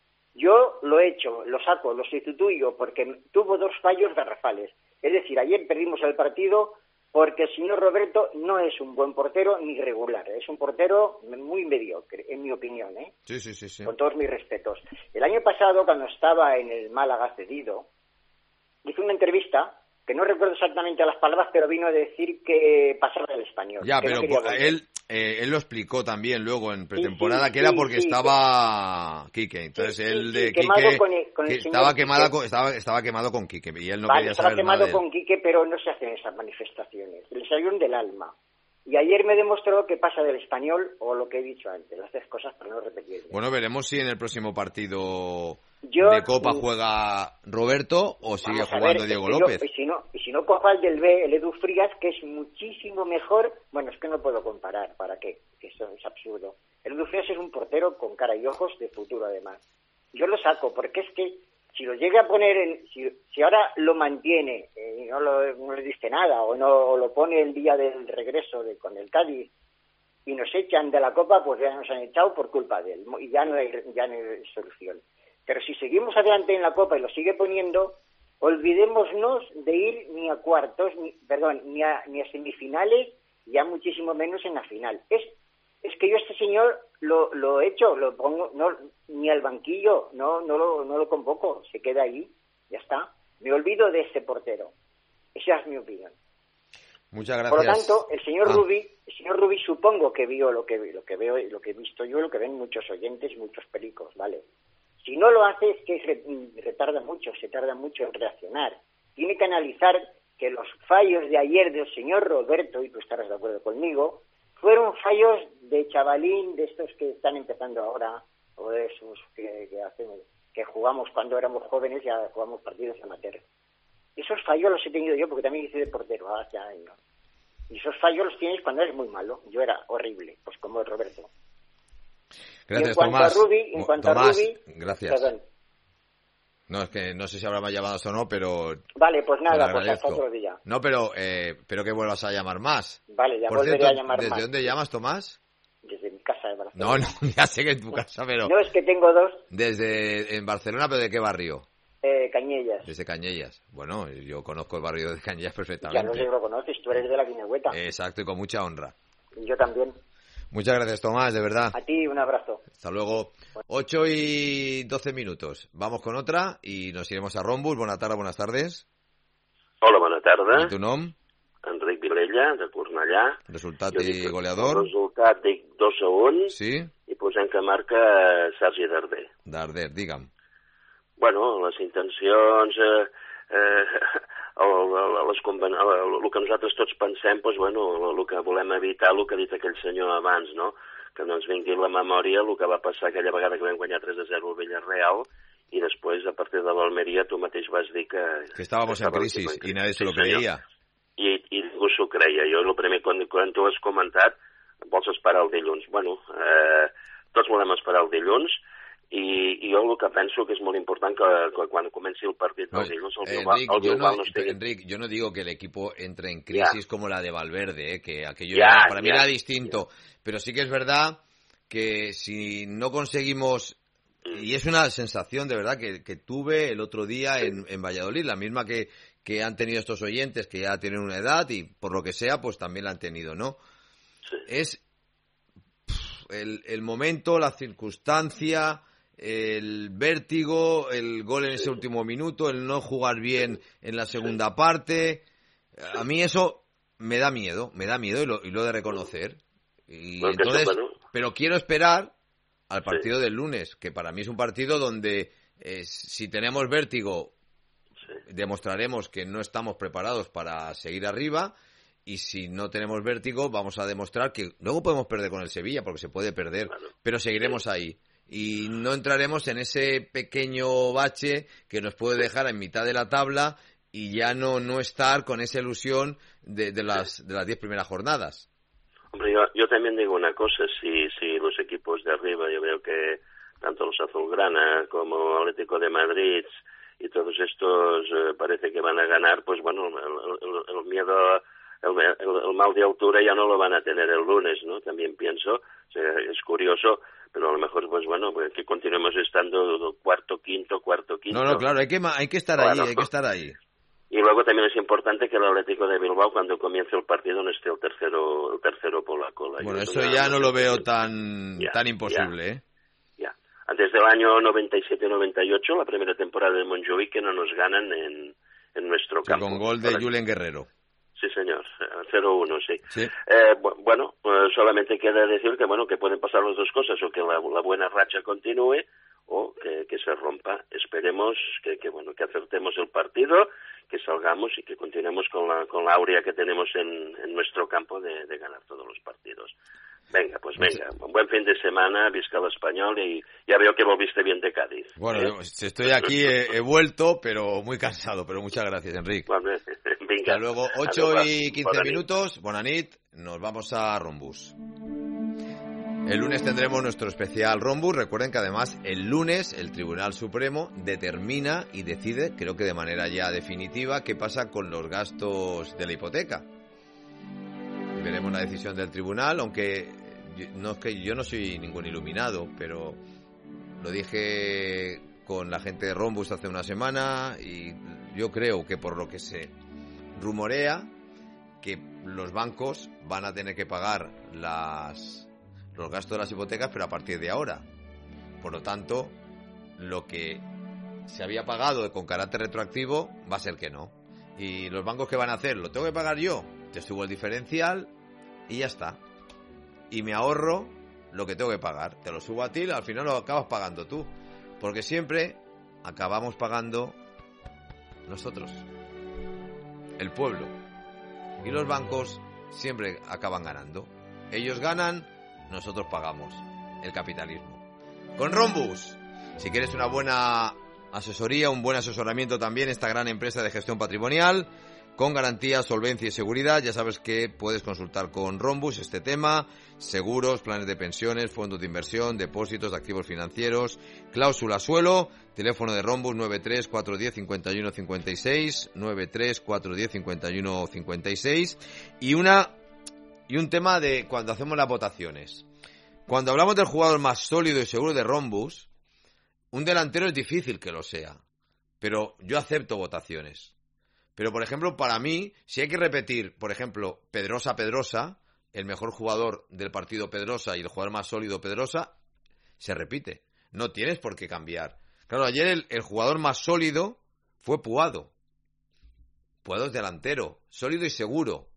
Yo lo he hecho, lo saco, lo sustituyo, porque tuvo dos fallos garrafales. Es decir, ayer perdimos el partido porque el señor Roberto no es un buen portero ni regular. Es un portero muy mediocre, en mi opinión, ¿eh? Sí, sí, sí, sí. Con todos mis respetos. El año pasado, cuando estaba en el Málaga cedido, hizo una entrevista, que no recuerdo exactamente las palabras, pero vino a decir que pasaba del Español. Ya, pero no él eh, él lo explicó también luego en pretemporada, sí, sí, que era sí, porque sí, estaba sí. Quique. Entonces sí, él sí, de sí, Quique con el, con el que estaba, quemado Quique. Con, estaba, estaba quemado con Quique y él no vale, quería estaba saber nada quemado de él. con Quique, pero no se hacen esas manifestaciones. Le salieron del alma. Y ayer me demostró que pasa del Español, o lo que he dicho antes, las tres cosas para no repetirlo. Bueno, veremos si en el próximo partido Yo, de Copa juega Roberto o sigue jugando ver, Diego y López. Yo, y, si no, y si no coja el del B, el Edu Frías, que es muchísimo mejor. Bueno, es que no puedo comparar, ¿para qué? Eso es absurdo. El Edu Frías es un portero con cara y ojos de futuro, además. Yo lo saco, porque es que si lo llega a poner en... Si, si ahora lo mantiene eh, y no, lo, no le dice nada, o no o lo pone el día del regreso de con el Cádiz y nos echan de la Copa, pues ya nos han echado por culpa de él. Y ya no hay, ya no hay solución. Pero si seguimos adelante en la Copa y lo sigue poniendo, olvidémonos de ir ni a cuartos, ni, perdón, ni a, ni a semifinales, ya muchísimo menos en la final. Es, es que yo a este señor lo, lo he hecho, lo pongo, no, ni al banquillo, no, no lo, no lo convoco, se queda ahí, ya está. Me olvido de ese portero. Esa es mi opinión. Muchas gracias. Por lo tanto, el señor ah. Rubí, el señor Rubí supongo que vio lo que lo que veo, lo que he visto yo, lo que ven muchos oyentes y muchos pericos, ¿vale? Si no lo hace es que se retarda mucho, se tarda mucho en reaccionar. Tiene que analizar que los fallos de ayer del señor Roberto, y tú estarás de acuerdo conmigo, fueron fallos de chavalín, de estos que están empezando ahora, o de esos que, que hacemos, que jugamos cuando éramos jóvenes y ahora jugamos partidos amateur. Esos fallos los he tenido yo porque también hice de portero hace años. Y esos fallos los tienes cuando eres muy malo. Yo era horrible, pues como el Roberto. Gracias, y en cuanto Tomás. A Rubi, en cuanto Tomás, a Rubi, gracias. Perdón. No, es que no sé si habrá más llamadas o no, pero... Vale, pues nada, pues agradezco. hasta otro día. No, pero eh, pero que vuelvas a llamar más. Vale, ya Por volveré cierto, a llamar ¿desde más. dónde llamas, Tomás? Desde mi casa de Barcelona. No, no, ya sé que en tu casa, pero... No, es que tengo dos. Desde en Barcelona, ¿pero de qué barrio? Eh, Cañellas. Desde Cañellas. Bueno, yo conozco el barrio de Cañellas Ya perfectamente. no sé si lo conoces, tú eres de la Guinehueta. Exacto, y con mucha honra. Y yo también. Muchas gracias, Tomás, de verdad. A ti, un abrazo. Hasta luego. ocho y doce minutos. Vamos con otra y nos iremos a Rombus. Buenas tardes, buenas tardes. Hola, bona tarda. I tu nom? Enric Vilella, de Cornellà. Resultat Jo i dic, goleador? El resultat dic dos a un. Sí? I posem que marca Sergi Darder. Darder, digue'm. Bueno, les intencions... Eh, eh, el, el, les conven... el, el que nosaltres tots pensem, doncs, bueno, el, el que volem evitar, el que ha dit aquell senyor abans, no? Que no ens vingui la memòria el que va passar aquella vegada que vam guanyar tres a zero al Villarreal i després, a partir de l'Almeria, tu mateix vas dir que... Que estábamos en crisis y nadie se lo creía. I, i ningú s'ho creia. Jo el primer, quan, quan tu has comentat, vols esperar el dilluns. Bueno, eh, tots volem esperar el dilluns, i, i jo el que penso que és molt important que, que quan comenci el partit del dilluns el Bilbao, Enric, el Bilbao yo no, no estigui... Enric, yo no digo que el equipo entre en crisis Ya. como la de Valverde, eh, que aquello Ya, era, para mí ya, era distinto, pero sí que es verdad que si no conseguimos, y es una sensación de verdad que, que tuve el otro día en, en Valladolid, la misma que, que han tenido estos oyentes que ya tienen una edad y por lo que sea pues también la han tenido, ¿no? Sí. Es pff, el, el momento, la circunstancia, el vértigo, el gol en ese último minuto, el no jugar bien en la segunda parte. A mí eso me da miedo, me da miedo y lo, y lo he de reconocer. Y Bueno, que eso, entonces, bueno. pero quiero esperar al partido del lunes, que para mí es un partido donde eh, si tenemos vértigo demostraremos que no estamos preparados para seguir arriba, y si no tenemos vértigo vamos a demostrar que luego podemos perder con el Sevilla, porque se puede perder, pero seguiremos ahí y no entraremos en ese pequeño bache que nos puede dejar en mitad de la tabla y ya no no estar con esa ilusión de, de las de las diez primeras jornadas. Hombre, yo, yo también digo una cosa, si, si los equipos de arriba, yo veo que tanto los Azulgrana como Atlético de Madrid y todos estos eh, parece que van a ganar, pues bueno, el, el, el miedo, el, el, el mal de altura ya no lo van a tener el lunes, ¿no? También pienso, o sea, es curioso, pero a lo mejor, pues bueno, pues que continuemos estando cuarto, quinto, cuarto, quinto. No, no, claro, hay que, hay que estar Bueno. ahí, hay que estar ahí. Y luego también es importante que el Atlético de Bilbao, cuando comience el partido, no esté el tercero, el tercero por la cola. Bueno, Yo eso no- ya no lo veo tan, Ya, tan imposible, ya. ¿eh? Ya. Antes del año noventa y siete noventa y ocho, la primera temporada de Montjuïc, que no nos ganan en, en nuestro Sí, campo. con gol de Ahora- Julen Guerrero. Sí, señor, cero uno, sí. Sí. Eh, bu- bueno, eh, solamente queda decir que bueno que pueden pasar las dos cosas, o que la, la buena racha continúe o que, que se rompa. Esperemos que, que bueno que acertemos el partido, que salgamos y que continuemos con la con la aurea que tenemos en, en nuestro campo de, de ganar todos los partidos. Venga, pues venga, un buen fin de semana, visca el Español, y ya veo que volviste bien de Cádiz. Bueno, ¿eh? yo estoy aquí, he, he vuelto, pero muy cansado, pero muchas gracias, Enric. Vale, venga. Hasta luego, ocho Adeu, y quince bona nit. minutos, Bonanit, nos vamos a Rombus. El lunes tendremos nuestro especial Rombus. Recuerden que además el lunes el Tribunal Supremo determina y decide, creo que de manera ya definitiva, qué pasa con los gastos de la hipoteca. Veremos la decisión del tribunal, aunque yo- no es que yo no soy ningún iluminado, pero lo dije con la gente de Rombus hace una semana y yo creo que por lo que se rumorea que los bancos van a tener que pagar las los gastos de las hipotecas, pero a partir de ahora. Por lo tanto, lo que se había pagado con carácter retroactivo va a ser que no. ¿Y los bancos qué van a hacer? ¿Lo tengo que pagar yo? Te subo el diferencial y ya está. Y me ahorro lo que tengo que pagar. Te lo subo a ti y al final lo acabas pagando tú. Porque siempre acabamos pagando nosotros, el pueblo. Y los bancos siempre acaban ganando. Ellos ganan, nosotros pagamos. El capitalismo. Con Rhombus, si quieres una buena asesoría, un buen asesoramiento también, esta gran empresa de gestión patrimonial, con garantía, solvencia y seguridad, ya sabes que puedes consultar con Rhombus este tema, seguros, planes de pensiones, fondos de inversión, depósitos de activos financieros, cláusula suelo, teléfono de Rhombus nueve tres cuatro uno cero cinco uno cinco seis, nueve tres cuatro uno cero cinco uno cinco seis, y una y un tema de cuando hacemos las votaciones. Cuando hablamos del jugador más sólido y seguro de Rhombus, un delantero es difícil que lo sea, pero yo acepto votaciones. Pero, por ejemplo, para mí, si hay que repetir, por ejemplo, Pedrosa-Pedrosa, el mejor jugador del partido Pedrosa y el jugador más sólido Pedrosa, se repite. No tienes por qué cambiar. Claro, ayer el, el jugador más sólido fue Puado. Puado es delantero, sólido y seguro.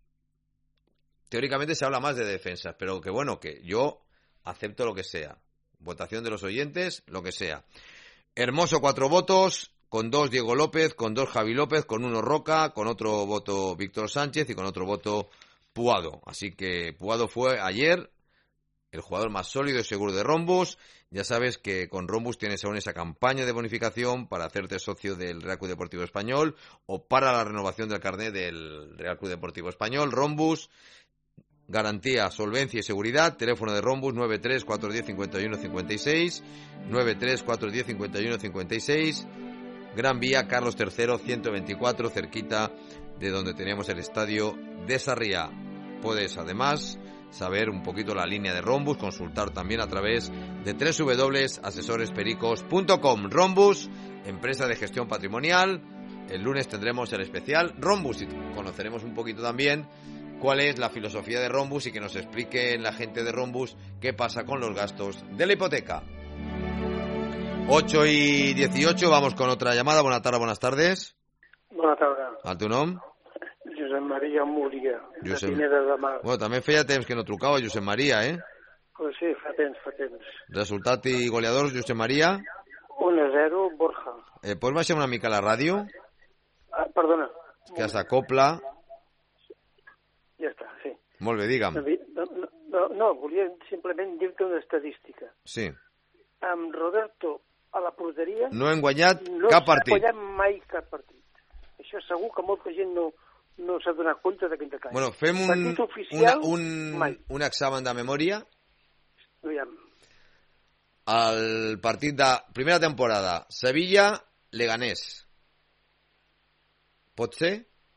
Teóricamente se habla más de defensas, pero que bueno, que yo acepto lo que sea. Votación de los oyentes, lo que sea. Hermoso, cuatro votos, con dos Diego López, con dos Javi López, con uno Roca, con otro voto Víctor Sánchez y con otro voto Puado. Así que Puado fue ayer el jugador más sólido y seguro de Rhombus. Ya sabes que con Rhombus tienes aún esa campaña de bonificación para hacerte socio del Real Club Deportivo Español o para la renovación del carnet del Real Club Deportivo Español. Rhombus, garantía, solvencia y seguridad. Teléfono de Rhombus nueve tres cuatro uno cero cinco uno cinco seis, nueve tres cuatro uno cero cinco uno cinco seis. Gran Vía, Carlos tercero, ciento veinticuatro, cerquita de donde teníamos el estadio de Sarriá. Puedes además saber un poquito la línea de Rhombus, consultar también a través de doble u doble u doble punto asesores pericos punto com. Rhombus, empresa de gestión patrimonial. El lunes tendremos el especial Rhombus y conoceremos un poquito también cuál es la filosofía de Rhombus y que nos explique la gente de Rhombus qué pasa con los gastos de la hipoteca. ocho y dieciocho, vamos con otra llamada. Buenas tardes, buenas tardes. Bona tarda. El teu nom? Josep Maria Múria, de Josep... Pineda de Mar. Bueno, també feia temps que no trucava Josep Maria, eh? Pues sí, fa temps, fa temps. Resultat i goleadors, Josep Maria? un a zero, Borja. Eh, pots baixar una mica la ràdio? Ah, perdona. És que s'acopla. Ja està, sí. Molt bé, digue'm. No, no, no, volia simplement dir-te una estadística. Sí. Amb Roberto a la porteria... No hem guanyat no cap partit. No s'ha guanyat mai cap partit. Això segur que molta gent no, no s'ha donat compte d'aquest detall. Bueno, fem un, partit oficial, una, un, un examen de memòria. Aviam. El partit de primera temporada, Sevilla-Leganés. Pot ser?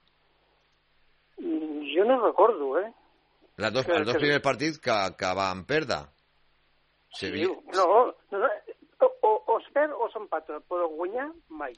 Jo no recordo, eh? Les dos, que, els dos que... primers partits que, que van perdre. Sevilla... Sí, no, no, o, o, o es perd o s'empata, però guanyar mai.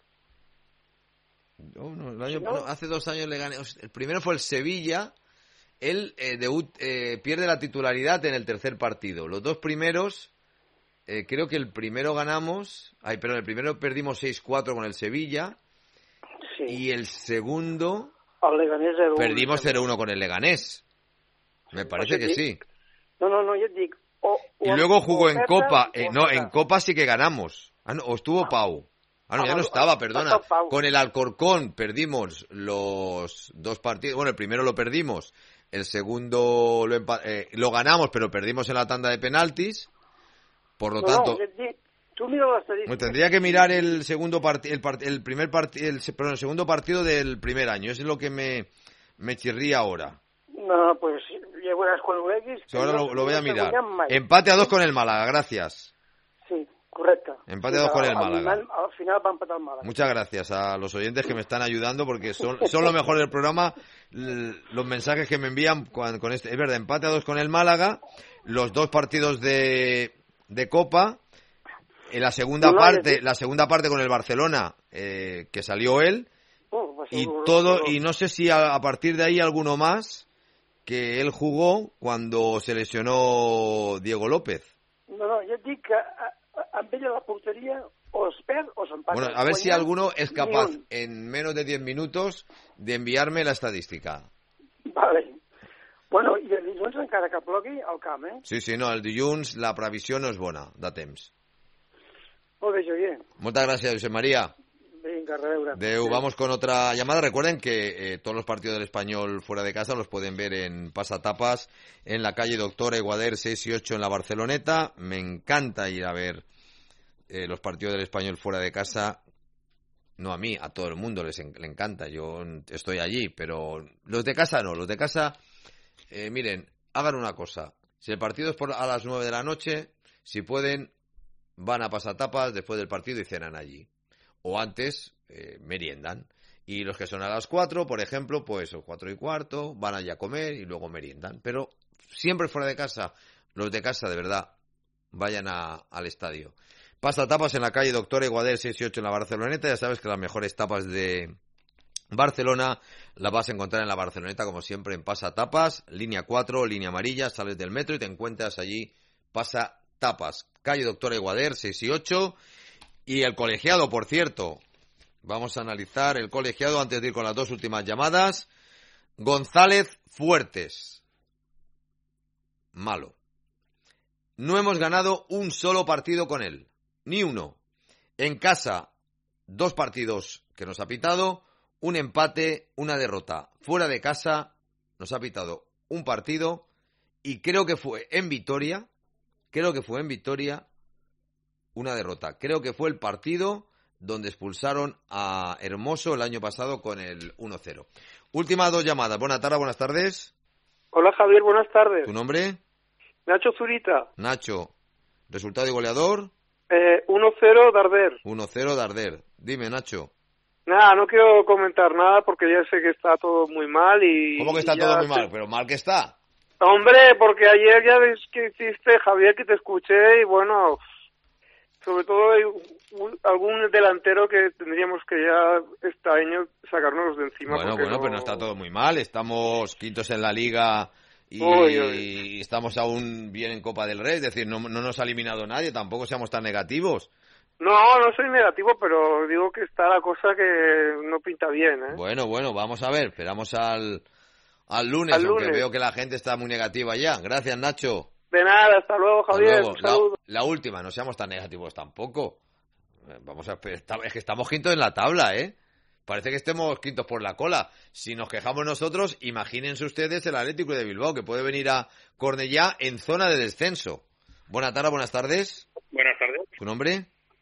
Oh, no, el año, no. No, hace dos años le gané. El primero fue el Sevilla. Él eh, debut, eh, pierde la titularidad en el tercer partido. Los dos primeros, eh, creo que el primero ganamos. Ay, perdón, el primero perdimos seis cuatro con el Sevilla. Sí. Y el segundo el Leganés zero uno, perdimos cero uno con el Leganés. Me parece que sí. No, no, no, yo te digo. O, y luego jugó en Copa. Eh, no, en Copa sí que ganamos. Ah, no, o estuvo ah. Pau. Ah, no, ya no estaba, perdona. Con el Alcorcón perdimos los dos partidos. Bueno, el primero lo perdimos. El segundo lo, empa- eh, lo ganamos, pero perdimos en la tanda de penaltis. Por lo no, tanto... No, tú mira la estadística. Bueno, tendría que mirar el segundo partido, el, part- el primer partido, el, perdón, el segundo partido del primer año. Eso es lo que me, me chirría ahora. No, pues ya verás cuando lo veas. Sí, ahora lo, lo voy a mirar. Empate a dos con el Málaga, gracias. Sí. Correcto. Empate a dos con el Málaga. Al, al final va a empatar el Málaga. Muchas gracias a los oyentes que me están ayudando porque son, son lo mejor del programa. Los mensajes que me envían con, con este. Es verdad, empate a dos con el Málaga. Los dos partidos de, de Copa. En la segunda no, parte, la segunda parte con el Barcelona, eh, que salió él. Oh, pues y seguro, todo, seguro. Y no sé si a, a partir de ahí alguno más. que él jugó cuando se lesionó Diego López. No, no, jo et dic que amb ell a la porteria o es perd o s'empata. Bueno, a ver si alguno es capaz en menos de diez minutos de enviarme la estadística. Vale. Bueno, i el dilluns encara que plogui al camp, eh? Sí, sí, no, el dilluns la previsió no és bona, de temps. Molt bé, Javier. Muchas gracias, José María. Venga, a reveure. Deu, vamos con otra llamada. Recuerden que eh, todos los partidos del Español fuera de casa los pueden ver en Pasatapas, en la calle Doctor Eguader seis y ocho en la Barceloneta. Me encanta ir a ver eh, los partidos del Español fuera de casa. No a mí, a todo el mundo les en, le encanta. Yo estoy allí, pero los de casa no. Los de casa, eh, miren, hagan una cosa. Si el partido es por, a las nueve de la noche, si pueden, van a Pasatapas después del partido y cenan allí. O antes, eh, meriendan. Y los que son a las cuatro, por ejemplo, pues o cuatro y cuarto, van allá a comer y luego meriendan. Pero siempre fuera de casa, los de casa, de verdad, vayan a, al estadio. Pasatapas en la calle Doctor Eguader seis y ocho en la Barceloneta. Ya sabes que las mejores tapas de Barcelona las vas a encontrar en la Barceloneta, como siempre, en Pasatapas. Línea cuatro, línea amarilla, sales del metro y te encuentras allí Pasatapas. Calle Doctor Eguader seis y ocho. Y el colegiado, por cierto, vamos a analizar el colegiado antes de ir con las dos últimas llamadas. González Fuertes. Malo. No hemos ganado un solo partido con él. Ni uno. En casa, dos partidos que nos ha pitado, un empate, una derrota. Fuera de casa, nos ha pitado un partido y creo que fue en Vitoria, creo que fue en Vitoria, una derrota. Creo que fue el partido donde expulsaron a Hermoso el año pasado con el uno cero. Últimas dos llamadas. Buenas tardes, buenas tardes. Hola Javier, buenas tardes. ¿Tu nombre? Nacho Zurita. Nacho. ¿Resultado y goleador? Eh, uno cero Darder. uno cero Darder. Dime, Nacho. Nada, no quiero comentar nada porque ya sé que está todo muy mal y... ¿Cómo que está todo muy mal? Pero mal que está. Hombre, porque ayer ya ves que hiciste, Javier, que te escuché y bueno... Sobre todo hay un, algún delantero que tendríamos que ya este año sacarnos de encima. Bueno, bueno, no... pero no está todo muy mal. Estamos quintos en la Liga y, uy, uy. y estamos aún bien en Copa del Rey. Es decir, no, no nos ha eliminado nadie. Tampoco seamos tan negativos. No, no soy negativo, pero digo que está la cosa que no pinta bien, ¿eh? Bueno, bueno, vamos a ver. Esperamos al, al lunes, al aunque lunes. Veo que la gente está muy negativa ya. Gracias, Nacho. De nada, hasta luego, Javier. Hasta luego. Saludos. La, la última, no seamos tan negativos tampoco. Vamos a es que estamos quintos en la tabla, ¿eh? Parece que estemos quintos por la cola. Si nos quejamos nosotros, imagínense ustedes el Atlético de Bilbao, que puede venir a Cornellá en zona de descenso. Buenas tardes, buenas tardes. Buenas tardes. ¿Tu nombre?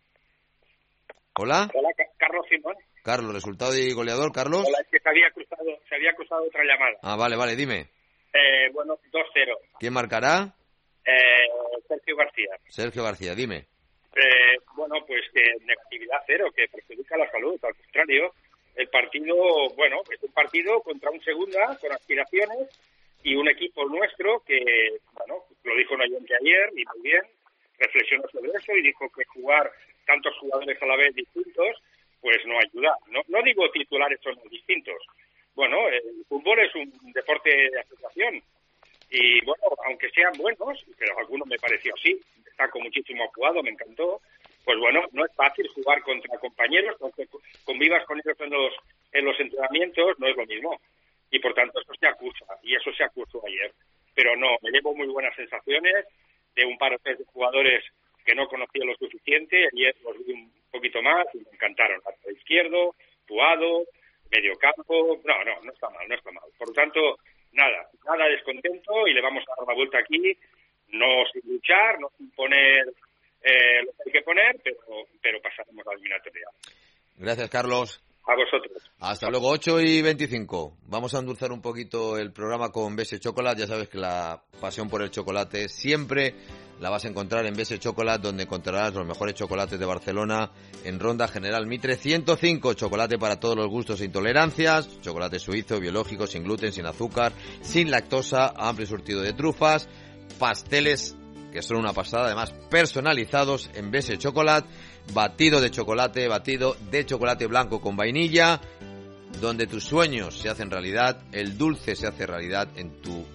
Hola. Hola, Carlos Simón. Carlos, resultado y goleador, Carlos. Hola, es que se había cruzado, se había cruzado otra llamada. Ah, vale, vale, dime. Eh, bueno, dos cero. ¿Quién marcará? Eh, Sergio García. Sergio García, dime. Eh, bueno, pues que negatividad cero, que perjudica la salud, al contrario. El partido, bueno, es un partido contra un segunda, con aspiraciones, y un equipo nuestro que, bueno, lo dijo un oyente ayer, y muy bien, reflexionó sobre eso y dijo que jugar tantos jugadores a la vez distintos, pues no ayuda. No, no digo titulares son distintos. Bueno, el fútbol es un deporte de asociación, y bueno, aunque sean buenos, pero algunos me pareció así, destaco muchísimo jugado, me encantó, pues bueno, no es fácil jugar contra compañeros, aunque convivas con ellos en los, en los entrenamientos, no es lo mismo. Y por tanto eso se acusa, y eso se acusó ayer. Pero no, me llevo muy buenas sensaciones de un par o tres de jugadores que no conocía lo suficiente, ayer los vi un poquito más y me encantaron. Lateral izquierdo, Puado, medio campo, no, no, no está mal, no está mal. Por lo tanto, nada, nada descontento y le vamos a dar la vuelta aquí, no sin luchar, no sin poner eh, lo que hay que poner, pero, pero pasaremos la eliminatoria. Gracias, Carlos. A vosotros. Hasta luego, ocho y veinticinco. Vamos a endulzar un poquito el programa con B S Chocolate. Ya sabes que la pasión por el chocolate siempre la vas a encontrar en B S Chocolate, donde encontrarás los mejores chocolates de Barcelona en Ronda General Mitre ciento cinco. Chocolate para todos los gustos e intolerancias. Chocolate suizo, biológico, sin gluten, sin azúcar, sin lactosa, amplio surtido de trufas, pasteles que son una pasada, además personalizados en B S Chocolate, batido de chocolate, batido de chocolate blanco con vainilla, donde tus sueños se hacen realidad, el dulce se hace realidad en tu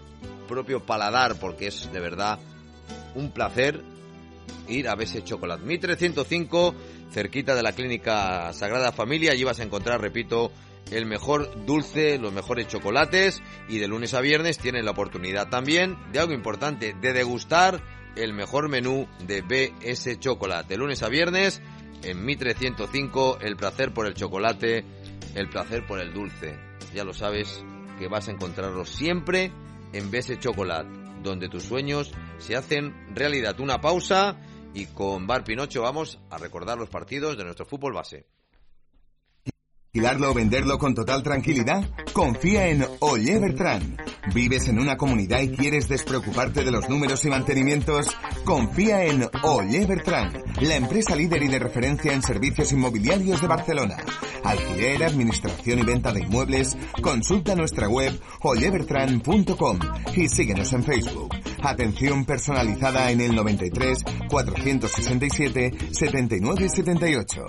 propio paladar, porque es de verdad un placer ir a B S Chocolate. Mitre ciento cinco, cerquita de la Clínica Sagrada Familia. Allí vas a encontrar, repito, el mejor dulce, los mejores chocolates, y de lunes a viernes tienes la oportunidad también de algo importante, de degustar el mejor menú de B S Chocolate. De lunes a viernes en Mitre ciento cinco, el placer por el chocolate, el placer por el dulce. Ya lo sabes que vas a encontrarlo siempre en B S Chocolate, donde tus sueños se hacen realidad. Una pausa y con Bar Pinocho vamos a recordar los partidos de nuestro fútbol base. ¿Alquilarlo o venderlo con total tranquilidad? Confía en Oller Bertran. ¿Vives en una comunidad y quieres despreocuparte de los números y mantenimientos? Confía en Oller Bertran, la empresa líder y de referencia en servicios inmobiliarios de Barcelona. Alquiler, administración y venta de inmuebles. Consulta nuestra web oller bertran punto com y síguenos en Facebook. Atención personalizada en el noventa y tres, cuatrocientos sesenta y siete, setenta y nueve setenta y ocho.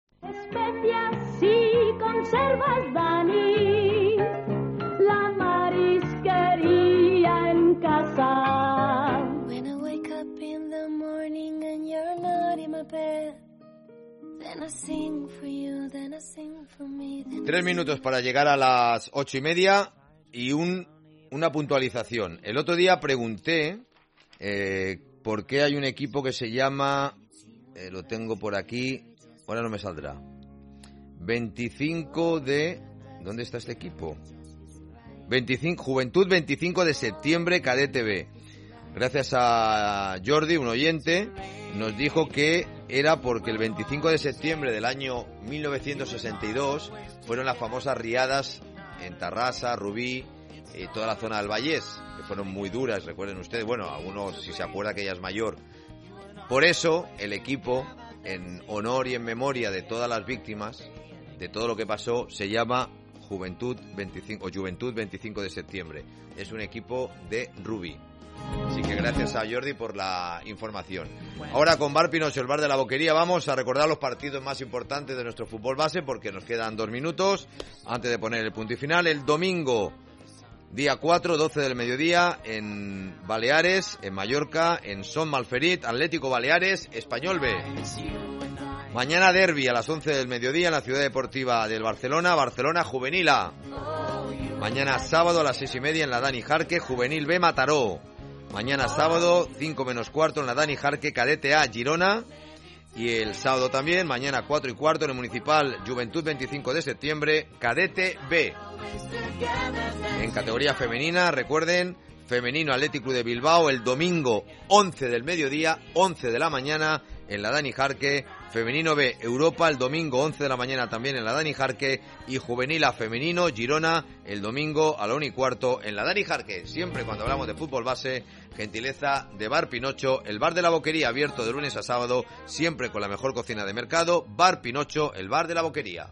Conservas, Dani, la marisquería en casa. When I wake up in the morning and you're not in my bed, then I sing for you, then I sing for me. Tres minutos para llegar a las ocho y media y un, una puntualización. El otro día pregunté eh, por qué hay un equipo que se llama, eh, lo tengo por aquí, ahora no me saldrá. veinticinco de... ¿Dónde está este equipo? veinticinco, Juventud veinticinco de septiembre, Cadete B. Gracias a Jordi, un oyente, nos dijo que era porque el veinticinco de septiembre del año mil novecientos sesenta y dos fueron las famosas riadas en Tarrasa, Rubí y toda la zona del Vallés, que fueron muy duras, recuerden ustedes. Bueno, algunos si se acuerda que ella es mayor. Por eso el equipo, en honor y en memoria de todas las víctimas, de todo lo que pasó, se llama Juventud veinticinco o Juventud veinticinco de septiembre. Es un equipo de Rubí. Así que gracias a Jordi por la información. Ahora con Bar Pinocho, el bar de la Boquería, vamos a recordar los partidos más importantes de nuestro fútbol base, porque nos quedan dos minutos antes de poner el punto y final. El domingo, día cuatro, doce del mediodía, en Baleares, en Mallorca, en Son Malferit, Atlético Baleares, Español B. Mañana derbi a las once del mediodía en la Ciudad Deportiva del Barcelona, Barcelona Juvenil A. Mañana sábado a las seis y media en la Dani Jarque, Juvenil B Mataró. Mañana sábado, cinco menos cuarto en la Dani Jarque, Cadete A Girona. Y el sábado también, mañana cuatro y cuarto en el Municipal Juventud veinticinco de septiembre, Cadete B. En categoría femenina, recuerden, Femenino Atlético de Bilbao el domingo once del mediodía, once de la mañana en la Dani Jarque. Femenino B Europa el domingo once de la mañana también en la Dani Jarque. Y Juvenil A femenino Girona el domingo a la una y cuarto en la Dani Jarque. Siempre cuando hablamos de fútbol base, gentileza de Bar Pinocho, el bar de la Boquería, abierto de lunes a sábado, siempre con la mejor cocina de mercado. Bar Pinocho, el bar de la Boquería.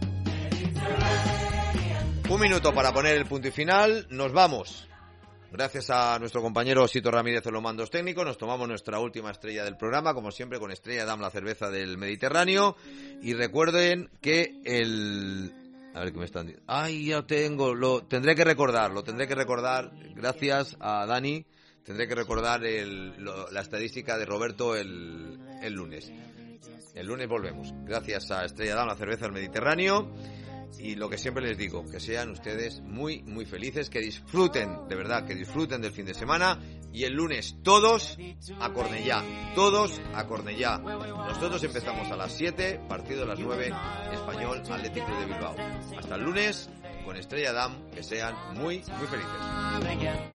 Un minuto para poner el punto y final. Nos vamos. Gracias a nuestro compañero Sito Ramírez en los mandos técnicos, nos tomamos nuestra última estrella del programa, como siempre con Estrella Damm, la cerveza del Mediterráneo. Y recuerden que el... A ver qué me están diciendo. Ay, ya tengo, lo tendré que recordar, lo tendré que recordar, gracias a Dani, tendré que recordar el, lo, la estadística de Roberto el, el lunes. El lunes volvemos. Gracias a Estrella Damm, la cerveza del Mediterráneo. Y lo que siempre les digo, que sean ustedes muy, muy felices, que disfruten, de verdad, que disfruten del fin de semana. Y el lunes todos a Cornellá, todos a Cornellá. Nosotros empezamos a las siete, partido a las nueve, Español Atlético de Bilbao. Hasta el lunes, con Estrella Damm, que sean muy, muy felices.